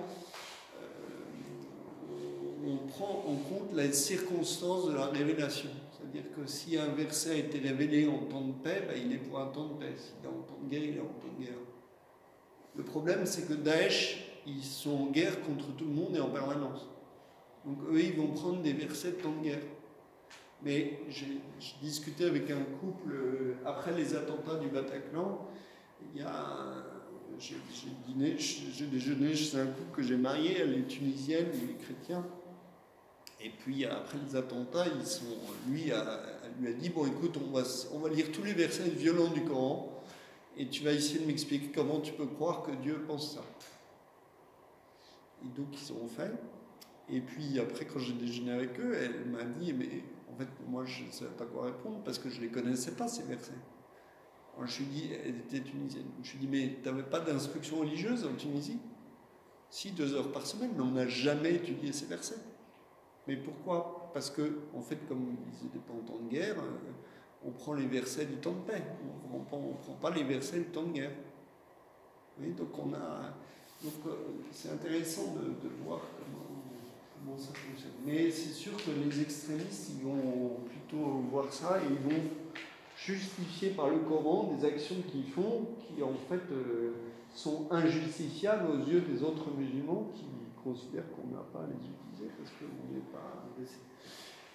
euh, on prend en compte les circonstances de la révélation. C'est-à-dire que si un verset a été révélé en temps de paix, ben, il est pour un temps de paix. S'il est en temps de guerre, il est en temps de guerre. Le problème, c'est que Daesh, ils sont en guerre contre tout le monde et en permanence. Donc eux, ils vont prendre des versets de temps de guerre. Mais j'ai discuté avec un couple euh, après les attentats du Bataclan. Il y a, j'ai dîné, j'ai déjeuné chez un couple que j'ai marié, elle est tunisienne, lui est chrétien. Et puis après les attentats, ils sont, lui, a, lui a dit, bon écoute, on va, on va lire tous les versets violents du Coran, et tu vas essayer de m'expliquer comment tu peux croire que Dieu pense ça. Et donc ils ont fait. Et puis après, quand j'ai déjeuné avec eux, elle m'a dit, mais en fait, moi je ne savais pas quoi répondre, parce que je ne les connaissais pas, ces versets. Alors, je lui ai dit, elle était tunisienne. Je lui ai dit, mais tu n'avais pas d'instruction religieuse en Tunisie? Si, deux heures par semaine, mais on n'a jamais étudié ces versets. Mais pourquoi? Parce que, en fait, comme ils n'étaient pas en temps de guerre, on prend les versets du temps de paix. On ne prend, prend pas les versets du temps de guerre. Oui, donc on a. Donc euh, c'est intéressant de, de voir comment, comment ça fonctionne. Mais c'est sûr que les extrémistes, ils vont plutôt voir ça et ils vont justifier par le Coran des actions qu'ils font qui, en fait, euh, sont injustifiables aux yeux des autres musulmans qui considèrent qu'on n'a pas à les utiliser parce qu'on n'est pas agressé.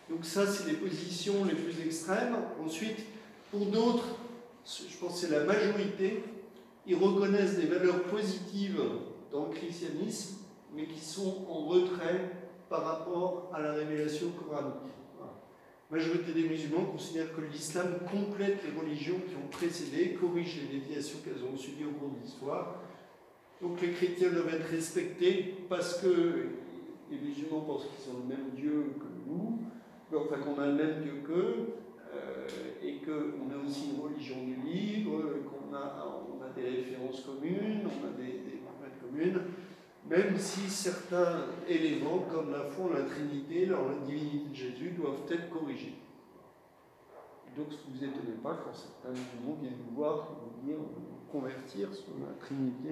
Donc ça, c'est les positions les plus extrêmes. Ensuite, pour d'autres, je pense que c'est la majorité, ils reconnaissent des valeurs positives dans le christianisme, mais qui sont en retrait par rapport à la révélation coranique. Voilà. La majorité des musulmans considèrent que l'islam complète les religions qui ont précédé, corrige les déviations qu'elles ont subies au cours de l'histoire. Donc les chrétiens doivent être respectés parce que les musulmans pensent qu'ils ont le même Dieu que nous, enfin qu'on a le même Dieu qu'eux, euh, et qu'on a aussi une religion du livre, qu'on a, on a des références communes, on a des, des maths communes, même si certains éléments, comme la foi en la Trinité, la divinité de Jésus, doivent être corrigés. Donc, ne vous étonnez pas quand certains musulmans viennent nous voir et nous dire convertir sur la Trinité.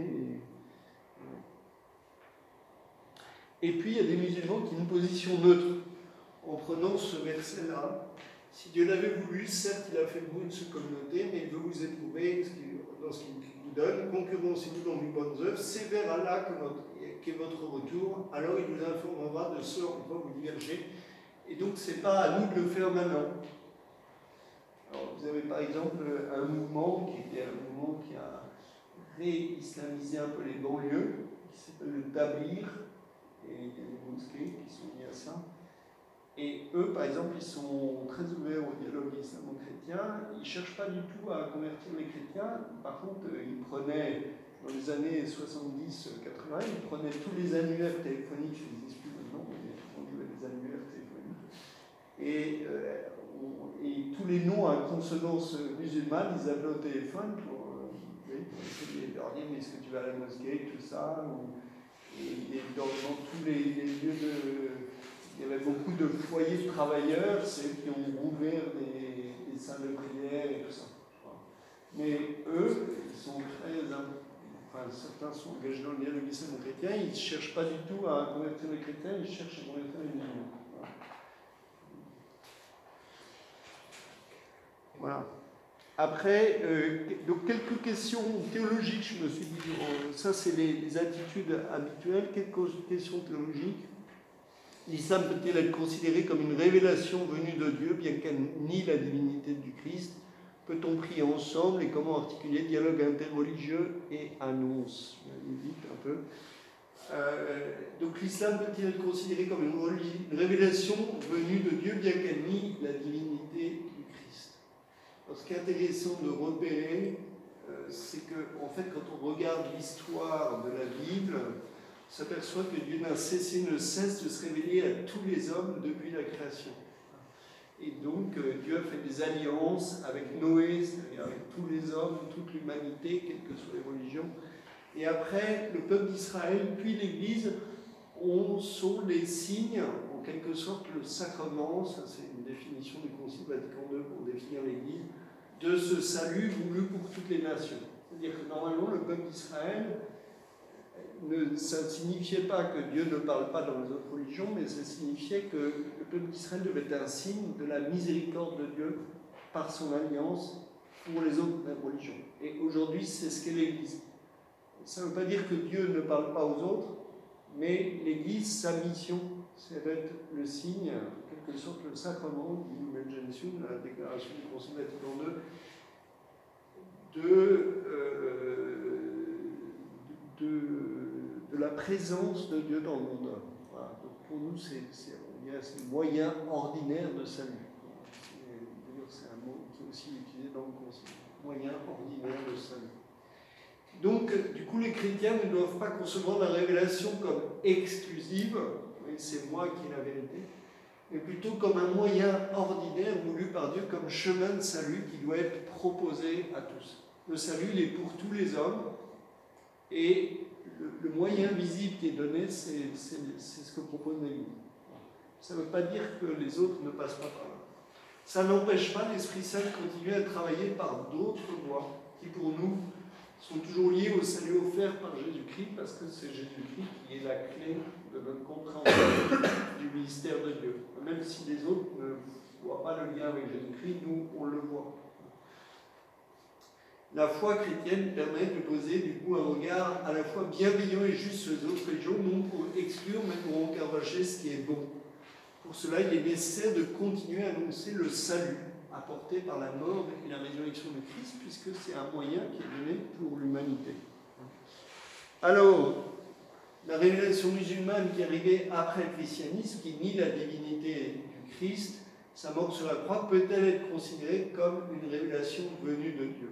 Et, et puis, il y a des musulmans qui ont une position neutre en prenant ce verset-là. Si Dieu l'avait voulu, certes, il a fait de vous une seule communauté, mais il veut vous éprouver dans ce qu'il vous donne. Concurrencez-vous dans vos bonnes œuvres. C'est vers Allah que notre, qu'est votre retour. Alors, il vous informera de ce en quoi vous divergez. Et donc, ce n'est pas à nous de le faire maintenant. Alors, vous avez par exemple un mouvement qui était un mouvement qui a ré-islamisé un peu les banlieues, qui s'appelle le Tabligh, et il y a des mosquées qui sont liées à ça. Et eux, par exemple, ils sont très ouverts au dialogue islamo-chrétien, ils ne cherchent pas du tout à convertir les chrétiens, par contre, ils prenaient, dans les années soixante-dix quatre-vingts, ils prenaient tous les annuaires téléphoniques, ça n'existe plus maintenant, mais on avait des annuaires téléphoniques, et euh, et tous les noms à consonance musulmane, ils avaient au téléphone pour, euh, pour essayer de leur dire mais est-ce que tu vas à la mosquée, tout ça. Ou, et, et dans, dans tous les, les lieux de. Il y avait beaucoup de foyers de travailleurs, c'est eux qui ont ouvert des, des salles de prière et tout ça. Voilà. Mais eux, ils sont très. Enfin, certains sont engagés dans le dialogue islamo-chrétien, ils ne cherchent pas du tout à convertir les chrétiens, ils cherchent à convertir les musulmans. Voilà. Après, euh, donc quelques questions théologiques, je me suis dit, euh, ça c'est les, les attitudes habituelles, quelques questions théologiques. L'islam peut-il être considéré comme une révélation venue de Dieu, bien qu'elle nie la divinité du Christ? Peut-on prier ensemble et comment articuler dialogue interreligieux et annonce? Je vite un peu. Euh, donc l'islam peut-il être considéré comme une, une révélation venue de Dieu, bien qu'elle nie la divinité du Christ? Alors, ce qui est intéressant de repérer, euh, c'est que, en fait, quand on regarde l'histoire de la Bible, on s'aperçoit que Dieu n'a cessé, ne cesse de se révéler à tous les hommes depuis la création. Et donc, euh, Dieu a fait des alliances avec Noé, c'est-à-dire avec tous les hommes, toute l'humanité, quelles que soient les religions. Et après, le peuple d'Israël, puis l'Église, on, sont les signes, en quelque sorte, le sacrement, ça c'est une définition du Concile Vatican deux pour définir l'Église, de ce salut voulu pour toutes les nations. C'est-à-dire que normalement, le peuple d'Israël, ne, ça ne signifiait pas que Dieu ne parle pas dans les autres religions, mais ça signifiait que le peuple d'Israël devait être un signe de la miséricorde de Dieu par son alliance pour les autres religions. Et aujourd'hui, c'est ce qu'est l'Église. Ça ne veut pas dire que Dieu ne parle pas aux autres, mais l'Église, sa mission, c'est d'être le signe, en quelque sorte le sacrement, dit Lumen Gentium, la déclaration du Concile Vatican deux, de, euh, de, de la présence de Dieu dans le monde. Voilà. Donc pour nous, c'est, c'est, c'est le moyen ordinaire de salut. C'est, c'est un mot qui est aussi utilisé dans le Concile. Moyen ordinaire de salut. Donc, du coup, les chrétiens ne doivent pas concevoir la révélation comme exclusive, c'est moi qui ai la vérité, mais plutôt comme un moyen ordinaire voulu par Dieu, comme chemin de salut qui doit être proposé à tous. Le salut, il est pour tous les hommes, et le, le moyen visible qui est donné, c'est, c'est, c'est ce que propose l'Église. Ça ne veut pas dire que les autres ne passent pas par là. Ça n'empêche pas l'Esprit Saint de continuer à travailler par d'autres voies, qui pour nous sont toujours liés au salut offert par Jésus-Christ, parce que c'est Jésus-Christ qui est la clé de notre compréhension du mystère de Dieu. Même si les autres ne voient pas le lien avec Jésus-Christ, nous, on le voit. La foi chrétienne permet de poser du coup un regard à la fois bienveillant et juste sur les autres religions, non pour exclure, mais pour encarvacher ce qui est bon. Pour cela, il est nécessaire de continuer à annoncer le salut apporté par la mort et la résurrection de Christ, puisque c'est un moyen qui est donné pour l'humanité. Alors, la révélation musulmane qui est arrivée après le christianisme, qui nie la divinité du Christ, sa mort sur la croix, peut-elle être considérée comme une révélation venue de Dieu?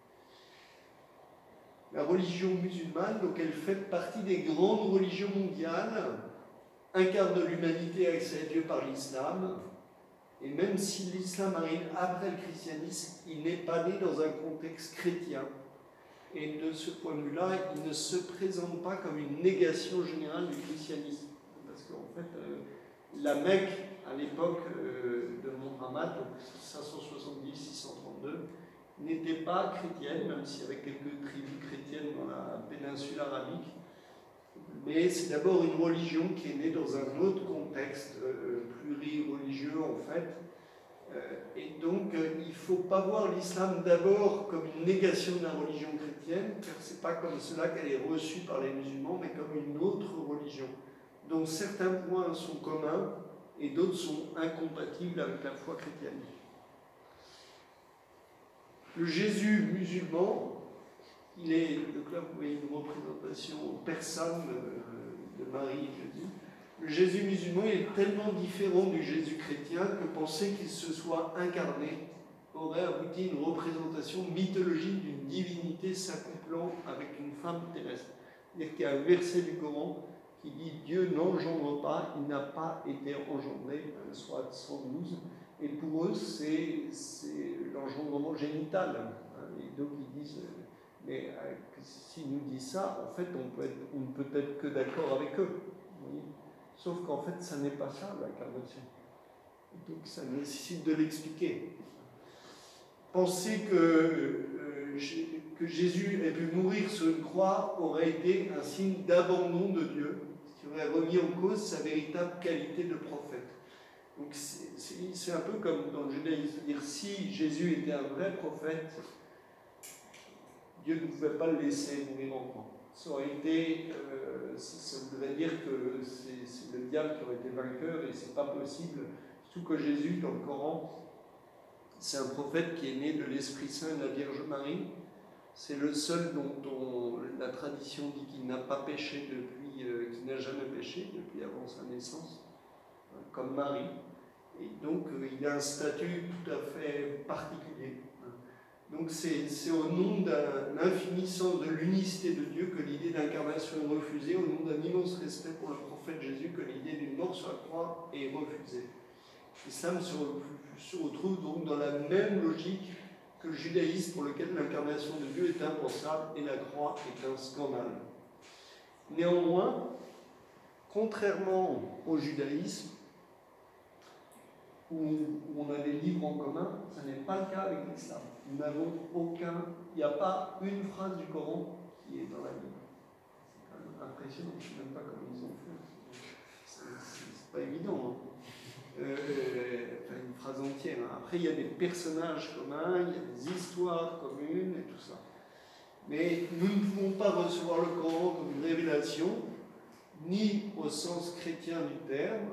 La religion musulmane, donc elle fait partie des grandes religions mondiales, incarne l'humanité accès à Dieu par l'islam, et même si l'islam arrive après le christianisme, il n'est pas né dans un contexte chrétien. Et de ce point de vue-là, il ne se présente pas comme une négation générale du christianisme. Parce qu'en fait, euh, la Mecque, à l'époque euh, de Mohammed, donc cinq cent soixante-dix à six cent trente-deux, n'était pas chrétienne, même s'il y avait quelques tribus chrétiennes dans la péninsule arabique. Mais c'est d'abord une religion qui est née dans un autre contexte euh, plurireligieux en fait. Euh, et donc euh, il ne faut pas voir l'islam d'abord comme une négation de la religion chrétienne, car ce n'est pas comme cela qu'elle est reçue par les musulmans, mais comme une autre religion, dont certains points sont communs et d'autres sont incompatibles avec la foi chrétienne. Le Jésus musulman, il est, donc là vous voyez une représentation persane de Marie et Jésus. Le Jésus musulman est tellement différent du Jésus chrétien que penser qu'il se soit incarné aurait abouti à une représentation mythologique d'une divinité s'accouplant avec une femme terrestre. C'est-à-dire qu'il y a un verset du Coran qui dit « Dieu n'engendre pas, il n'a pas été engendré », soit cent douze, et pour eux c'est l'engendrement génital. Et donc ils disent... Mais euh, s'ils nous disent ça, en fait, on, peut être, on ne peut être que d'accord avec eux. Vous voyez, sauf qu'en fait, ça n'est pas ça, l'incarnation. Donc, ça nécessite de l'expliquer. Penser que, euh, que Jésus ait pu mourir sur une croix aurait été un signe d'abandon de Dieu, ce qui aurait remis en cause sa véritable qualité de prophète. Donc, c'est un peu comme dans le judaïsme, dire si Jésus était un vrai prophète, Dieu ne pouvait pas le laisser mourir en croix. Ça aurait été, euh, ça, ça devait dire que c'est le diable qui aurait été vainqueur et c'est pas possible. Surtout que Jésus, dans le Coran, c'est un prophète qui est né de l'Esprit Saint et de la Vierge Marie. C'est le seul dont on, la tradition dit qu'il n'a pas péché depuis, euh, qu'il n'a jamais péché depuis avant sa naissance, hein, comme Marie. Et donc, euh, il a un statut tout à fait particulier. Donc c'est au nom d'un infini sens de l'unicité de Dieu que l'idée d'incarnation est refusée, au nom d'un immense respect pour le prophète Jésus que l'idée d'une mort sur la croix est refusée. L'islam se, se retrouve donc dans la même logique que le judaïsme pour lequel l'incarnation de Dieu est impensable et la croix est un scandale. Néanmoins, contrairement au judaïsme, où on a des livres en commun, ce n'est pas le cas avec l'islam. Nous n'avons aucun, il n'y a pas une phrase du Coran qui est dans la Bible. C'est quand même impressionnant, je ne sais même pas comment ils ont fait. C'est pas évident. Hein. Euh, enfin, une phrase entière. Hein. Après, il y a des personnages communs, il y a des histoires communes et tout ça. Mais nous ne pouvons pas recevoir le Coran comme une révélation, ni au sens chrétien du terme,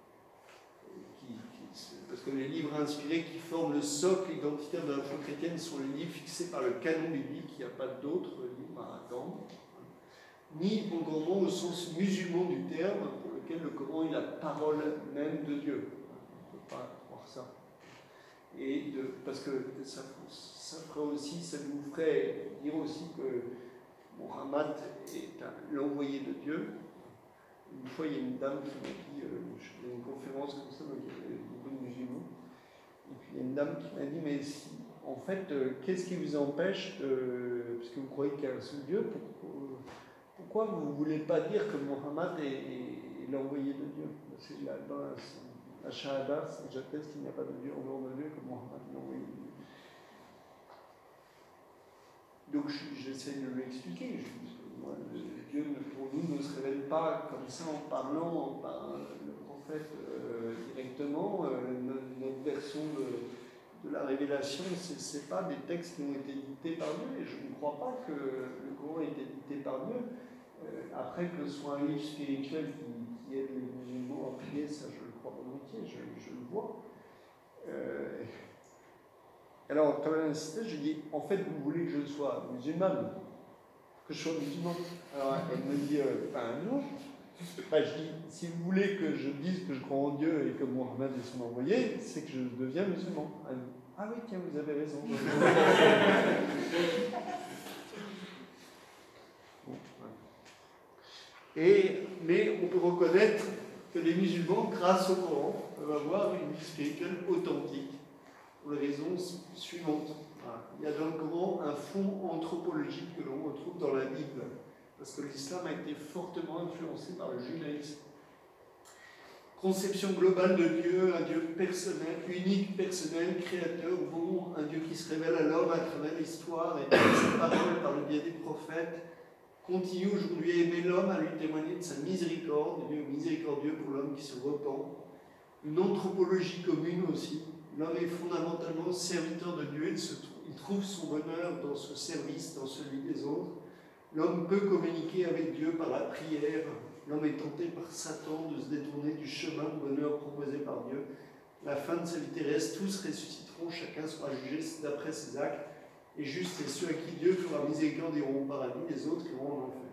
parce que les livres inspirés qui forment le socle identitaire de la foi chrétienne sont les livres fixés par le canon biblique, il n'y a pas d'autres livres à attendre, ni encore moins au sens musulman du terme, pour lequel le Coran est la parole même de Dieu. On ne peut pas croire ça. Et de, parce que ça, ça ferait aussi, ça nous ferait dire aussi que Mohammed est l'envoyé de Dieu. Une fois, il y a une dame qui m'a dit, euh, je faisais une conférence comme ça, donc il y avait beaucoup de musulmans, et puis il y a une dame qui m'a dit, mais si, en fait, euh, qu'est-ce qui vous empêche, de, parce que vous croyez qu'il y a un seul Dieu, pourquoi, pourquoi vous ne voulez pas dire que Mohammed est, est, est l'envoyé de Dieu? C'est là, dans la, la Shahada, j'atteste qu'il n'y a pas de Dieu en dehors de Dieu, que Mohammed est l'envoyé de Dieu. Donc j'essaie de lui expliquer. Je, moi, Dieu pour nous ne se révèle pas comme ça en parlant par le prophète euh, directement. Euh, notre version de, de la révélation, ce n'est pas des textes qui ont été dictés par Dieu. Et je ne crois pas que le Coran ait été dicté par Dieu. Euh, après que ce soit un livre spirituel qui, qui aide les musulmans à prier, ça je le crois vraiment entier, je, je le vois. Euh, alors, quand elle insistait, je lui dis, en fait, vous voulez que je sois musulmane, que je sois musulman. Alors, elle me dit, euh, ben non. Enfin, je dis, si vous voulez que je dise que je crois en Dieu et que Mohammed est son envoyé, c'est que je deviens musulman. Elle me dit, ah oui, tiens, vous avez raison. Bon, ouais. Et, mais on peut reconnaître que les musulmans, grâce au Coran, peuvent avoir une vie spirituelle authentique pour les raisons suivantes. Voilà. Il y a dans le Coran un fond anthropologique que l'on retrouve dans la Bible, parce que l'islam a été fortement influencé par le judaïsme. Conception globale de Dieu, un Dieu personnel, unique, personnel, créateur, bon, un Dieu qui se révèle à l'homme à travers l'histoire et par ses paroles, par le biais des prophètes, continue aujourd'hui à aimer l'homme, à lui témoigner de sa miséricorde, Dieu miséricordieux pour l'homme qui se repent. Une anthropologie commune aussi. L'homme est fondamentalement serviteur de Dieu, il, se, il trouve son bonheur dans ce service, dans celui des autres. L'homme peut communiquer avec Dieu par la prière. L'homme est tenté par Satan de se détourner du chemin de bonheur proposé par Dieu. À la fin de sa vie terrestre, tous ressusciteront, chacun sera jugé d'après ses actes. Et juste et ceux à qui Dieu fera miséricorde iront au paradis, les autres iront en enfer.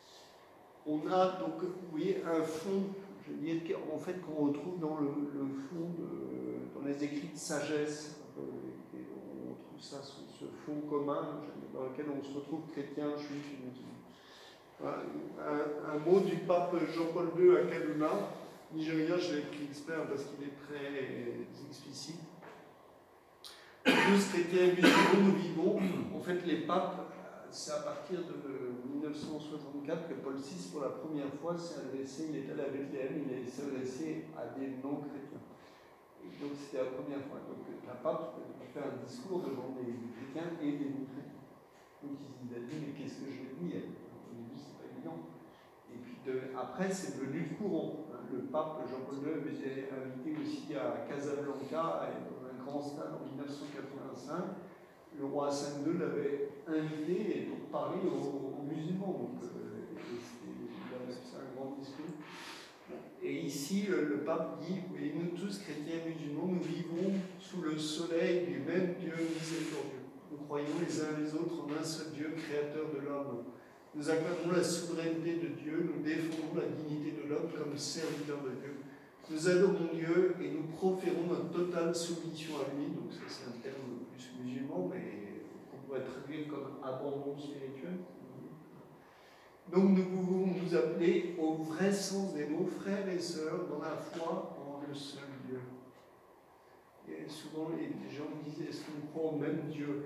On a donc, vous voyez, un fond, je veux dire, en fait, qu'on retrouve dans le, le fond, de, dans les écrits de sagesse. Et on trouve ça, ce, ce fond commun dans lequel on se retrouve chrétien, juif et musulman. Voilà. Un, un mot du pape Jean-Paul deux à Kaduna, Nigeria, je l'ai pris exprès parce qu'il est très explicite. Tous chrétiens et musulmans, nous vivons. En fait, les papes, c'est à partir de mille neuf cent soixante-quatre que Paul six, pour la première fois, s'est adressé, il est allé à Bethléem, il s'est adressé à des non-chrétiens. Et donc, c'était la première fois. Donc, la pape fait un discours devant des chrétiens et des non-chrétiens. Donc, il a dit, mais qu'est-ce que je vais dire? Au début, c'est pas évident. Et puis, de, après, c'est devenu le courant. Le pape Jean-Paul deux était invité aussi à Casablanca, dans un grand stade en mille neuf cent quatre-vingt-cinq. Le roi Hassan deux l'avait invité et donc parlé aux, aux musulmans. Donc, euh, c'est un grand discours. Et ici, le, le pape dit, oui, nous tous, chrétiens et musulmans, nous vivons sous le soleil du même Dieu miséricordieux. Nous croyons les uns les autres en un seul Dieu, créateur de l'homme. Nous acclamons la souveraineté de Dieu, nous défendons la dignité de l'homme comme serviteur de Dieu. Nous adorons Dieu et nous proférons notre totale soumission à lui. Donc ça c'est un terme plus musulman, mais qu'on pourrait traduire comme abandon spirituel. Donc nous pouvons nous appeler au vrai sens des mots, frères et sœurs, dans la foi en le seul Dieu. Et souvent les gens me disent, est-ce qu'on croit au même Dieu?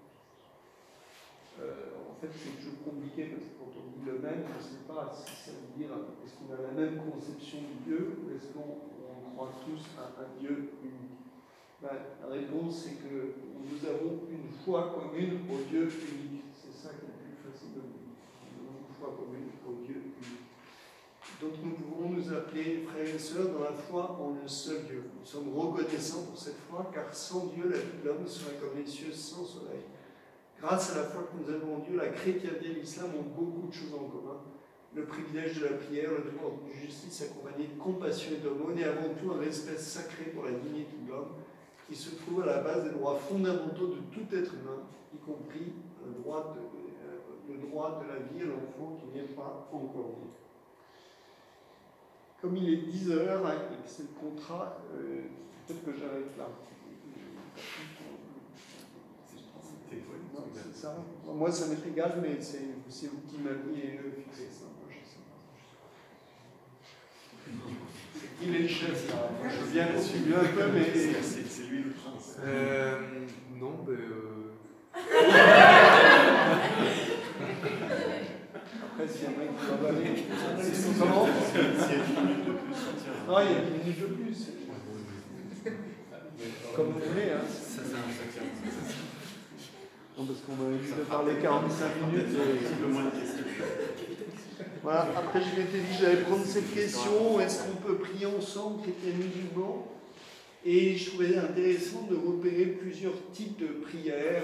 Euh, en fait, c'est toujours compliqué parce que quand on dit le même, on ne sait pas si ça veut dire est-ce qu'on a la même conception de Dieu ou est-ce qu'on croit tous à un Dieu unique. Ben, la réponse, c'est que nous avons une foi commune au Dieu unique. C'est ça qui est le plus facile de dire. Nous avons une foi commune au Dieu unique. Donc nous pouvons nous appeler frères et sœurs dans la foi en le seul Dieu. Nous sommes reconnaissants pour cette foi car sans Dieu, la vie de l'homme serait comme les cieux sans soleil. Grâce à la foi que nous avons en Dieu, la chrétienté et l'islam ont beaucoup de choses en commun. Le privilège de la prière, le devoir de justice accompagné de compassion et d'aumône, et avant tout un respect sacré pour la dignité de l'homme, qui se trouve à la base des droits fondamentaux de tout être humain, y compris le droit de, euh, le droit de la vie à l'enfant qui n'est pas encore né. Comme il est dix heures, hein, et que c'est le contrat, euh, peut-être que j'arrête là. Non, c'est ça. Moi, ça m'est égal, mais c'est vous qui m'aviez fixé ça. Moi, je sais pas. Il est le chef, là. Moi, je viens de suivre un peu, mais c'est lui le prince. Euh, non, ben. Euh... Après, s'il y en a qui vont aller. Comment? S'il y a dix minutes de plus. Non, il y a dix minutes de plus. Comme vous voulez, hein. Ça, c'est un chacun. Non, parce qu'on m'avait dit de parler quarante-cinq minutes. Et... le moins de questions. Voilà, après je m'étais dit que j'allais prendre cette question, est-ce qu'on peut prier ensemble, chrétiens musulmans? Et je trouvais intéressant de repérer plusieurs types de prières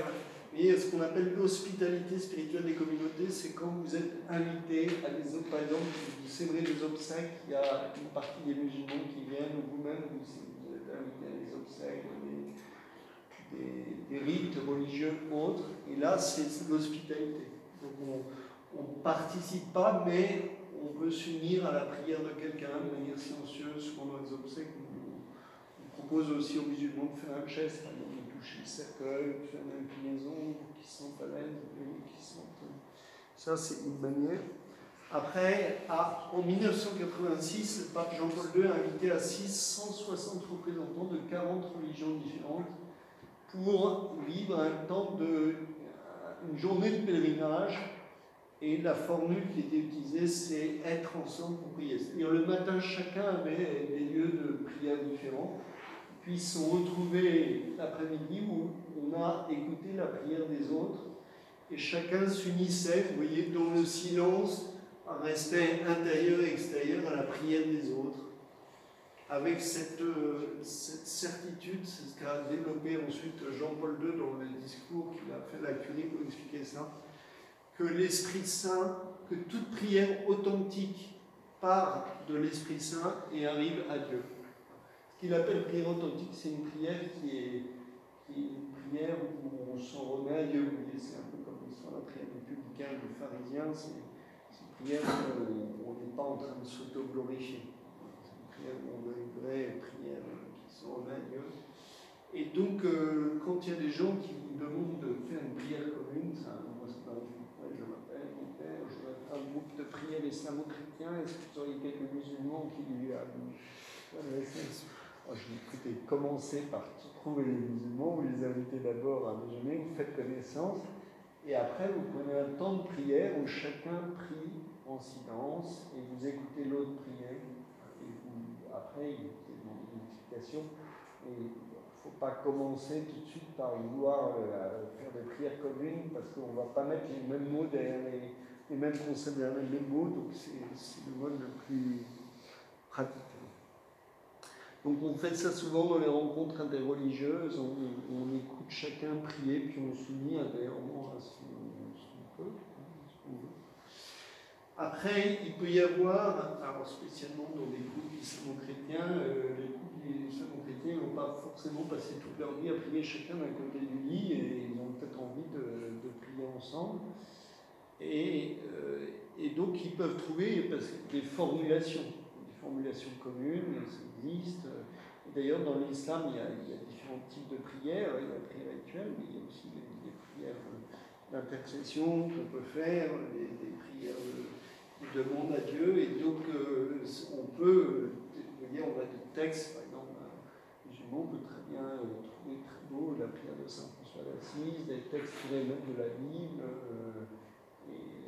Et ce qu'on appelle l'hospitalité spirituelle des communautés, c'est quand vous êtes invité à des autres, par exemple, vous célébrez des obsèques, il y a une partie des musulmans qui viennent, ou vous-même, vous, vous êtes invité à des obsèques, des, des, des rites religieux autres, et là, c'est l'hospitalité. Donc on ne participe pas, mais on veut s'unir à la prière de quelqu'un de manière silencieuse pendant les obsèques. On propose aussi aux musulmans de faire un geste, par exemple, de toucher le cercueil, de faire une inclinaison, qui se sentent à l'aise, qui se sentent... Ça, c'est une manière. Après, à, en mille neuf cent quatre-vingt-six, le pape Jean-Paul deux a invité à six cent soixante représentants de quarante religions différentes pour vivre un temps de... une journée de pèlerinage. Et la formule qui était utilisée, c'est être ensemble pour prier. C'est-à-dire, le matin, chacun avait des lieux de prière différents. Puis ils se sont retrouvés l'après-midi où on a écouté la prière des autres et chacun s'unissait, vous voyez, dans le silence, un respect intérieur et extérieur à la prière des autres, avec cette, euh, cette certitude, c'est ce qu'a développé ensuite Jean-Paul deux dans le discours qu'il a fait à la Curie pour expliquer ça, que l'Esprit Saint, que toute prière authentique part de l'Esprit Saint et arrive à Dieu. Ce qu'il appelle prière authentique, c'est une prière qui est, qui est une prière où on s'en remet à Dieu. C'est un peu comme l'histoire de la prière des publicains, des pharisiens. C'est une prière où on n'est pas en train de s'auto-glorifier. C'est une prière où on a une vraie prière qui s'en remet à Dieu. Et donc, euh, quand il y a des gens qui vous demandent de faire une prière commune, ça, moi, c'est pas ouais, je m'appelle mon père, je vais faire un groupe de prière islamo-chrétien, est-ce que vous auriez quelques musulmans qui lui a Oh, je dis, écoutez, commencez par trouver les musulmans, vous les invitez d'abord à déjeuner, vous faites connaissance, et après vous prenez un temps de prière où chacun prie en silence, et vous écoutez l'autre prier, et vous, après il y a une explication, et il ne faut pas commencer tout de suite par vouloir euh, faire des prières communes, parce qu'on ne va pas mettre les mêmes mots derrière les, les mêmes concepts derrière les mêmes mots, donc c'est le mode le plus pratique. Donc on fait ça souvent dans les rencontres interreligieuses, on, on écoute chacun prier, puis on s'unit intérieurement à ce qu'on peut. Après, il peut y avoir, alors spécialement dans les groupes islamo-chrétiens, euh, les groupes islamo-chrétiens n'ont pas forcément passé toute leur vie à prier chacun d'un côté du lit, et ils ont peut-être envie de, de prier ensemble. Et, euh, et donc ils peuvent trouver parce que des formulations. formulations communes, ça existe. Et d'ailleurs, dans l'islam, il, il y a différents types de prières. Il y a la prière rituelle, mais il y a aussi des, des prières d'intercession qu'on peut faire, des, des prières de, de demande à Dieu. Et donc, euh, on peut, vous voyez, on a des textes, par exemple, un musulman peut très bien euh, trouver très beau la prière de Saint François d'Assise, des textes tirés même de la Bible. Euh, et,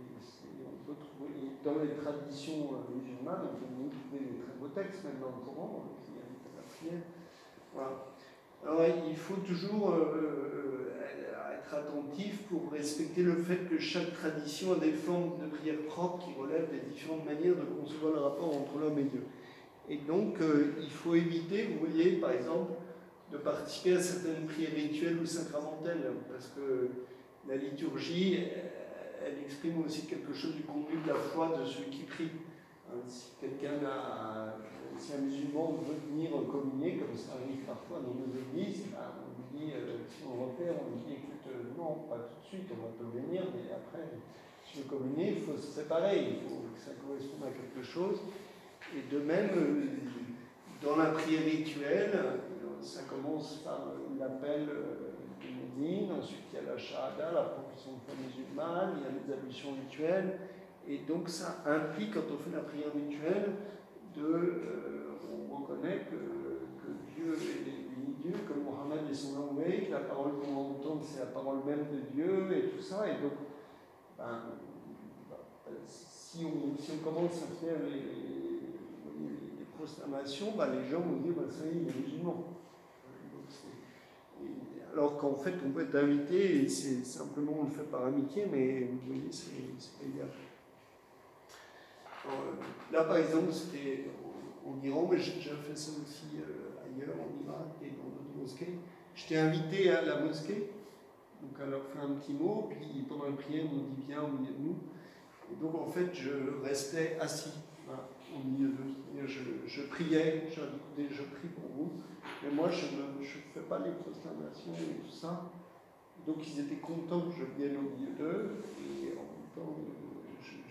on peut trouver, dans les traditions musulmanes, on peut même trouver des très beaux textes, même dans le Coran, qui invitent à la prière. Voilà. Alors, il faut toujours euh, être attentif pour respecter le fait que chaque tradition a des formes de prière propres qui relèvent des différentes manières de concevoir le rapport entre l'homme et Dieu. Et donc, euh, il faut éviter, vous voyez, par exemple, de participer à certaines prières rituelles ou sacramentelles, parce que la liturgie, elle exprime aussi quelque chose du contenu de la foi de celui qui prie. Hein, si quelqu'un a, si un musulman veut venir communier, comme ça arrive parfois dans nos églises, ben, on lui dit, euh, si on repère, on lui dit, écoute, euh, non, pas tout de suite, on va te venir, mais après, si tu veux communier, il faut se séparer, il faut que ça corresponde à quelque chose. Et de même, euh, dans la prière rituelle, ça commence par l'appel du Médine, ensuite il y a la Shahada, la profession de foi musulmane, il y a les ablutions rituelles, et donc ça implique, quand on fait la prière rituelle, de, euh, on reconnaît que, que Dieu est l'uni-Dieu, que Mohammed est son envoyé, que la parole qu'on va entendre c'est la parole même de Dieu, et tout ça, et donc, ben, si, on, si on commence à faire les, les, les proclamations, ben, les gens vont dire, ben, ça y est, il est musulman. Alors qu'en fait, on peut être invité, et c'est simplement, on le fait par amitié, mais vous voyez, c'est pas idéal. Alors, là, par exemple, c'était en Iran, mais j'ai déjà fait ça aussi euh, ailleurs, en Irak et dans d'autres mosquées. J'étais invité à la mosquée, Donc on leur fait un petit mot, puis pendant la prière, on dit bien au milieu de nous. Et donc en fait, je restais assis voilà, au milieu d'eux. Je, je priais, je, je prie pour vous, mais moi je ne fais pas les prosternations et tout ça. Donc ils étaient contents que je vienne au milieu d'eux, et en même temps,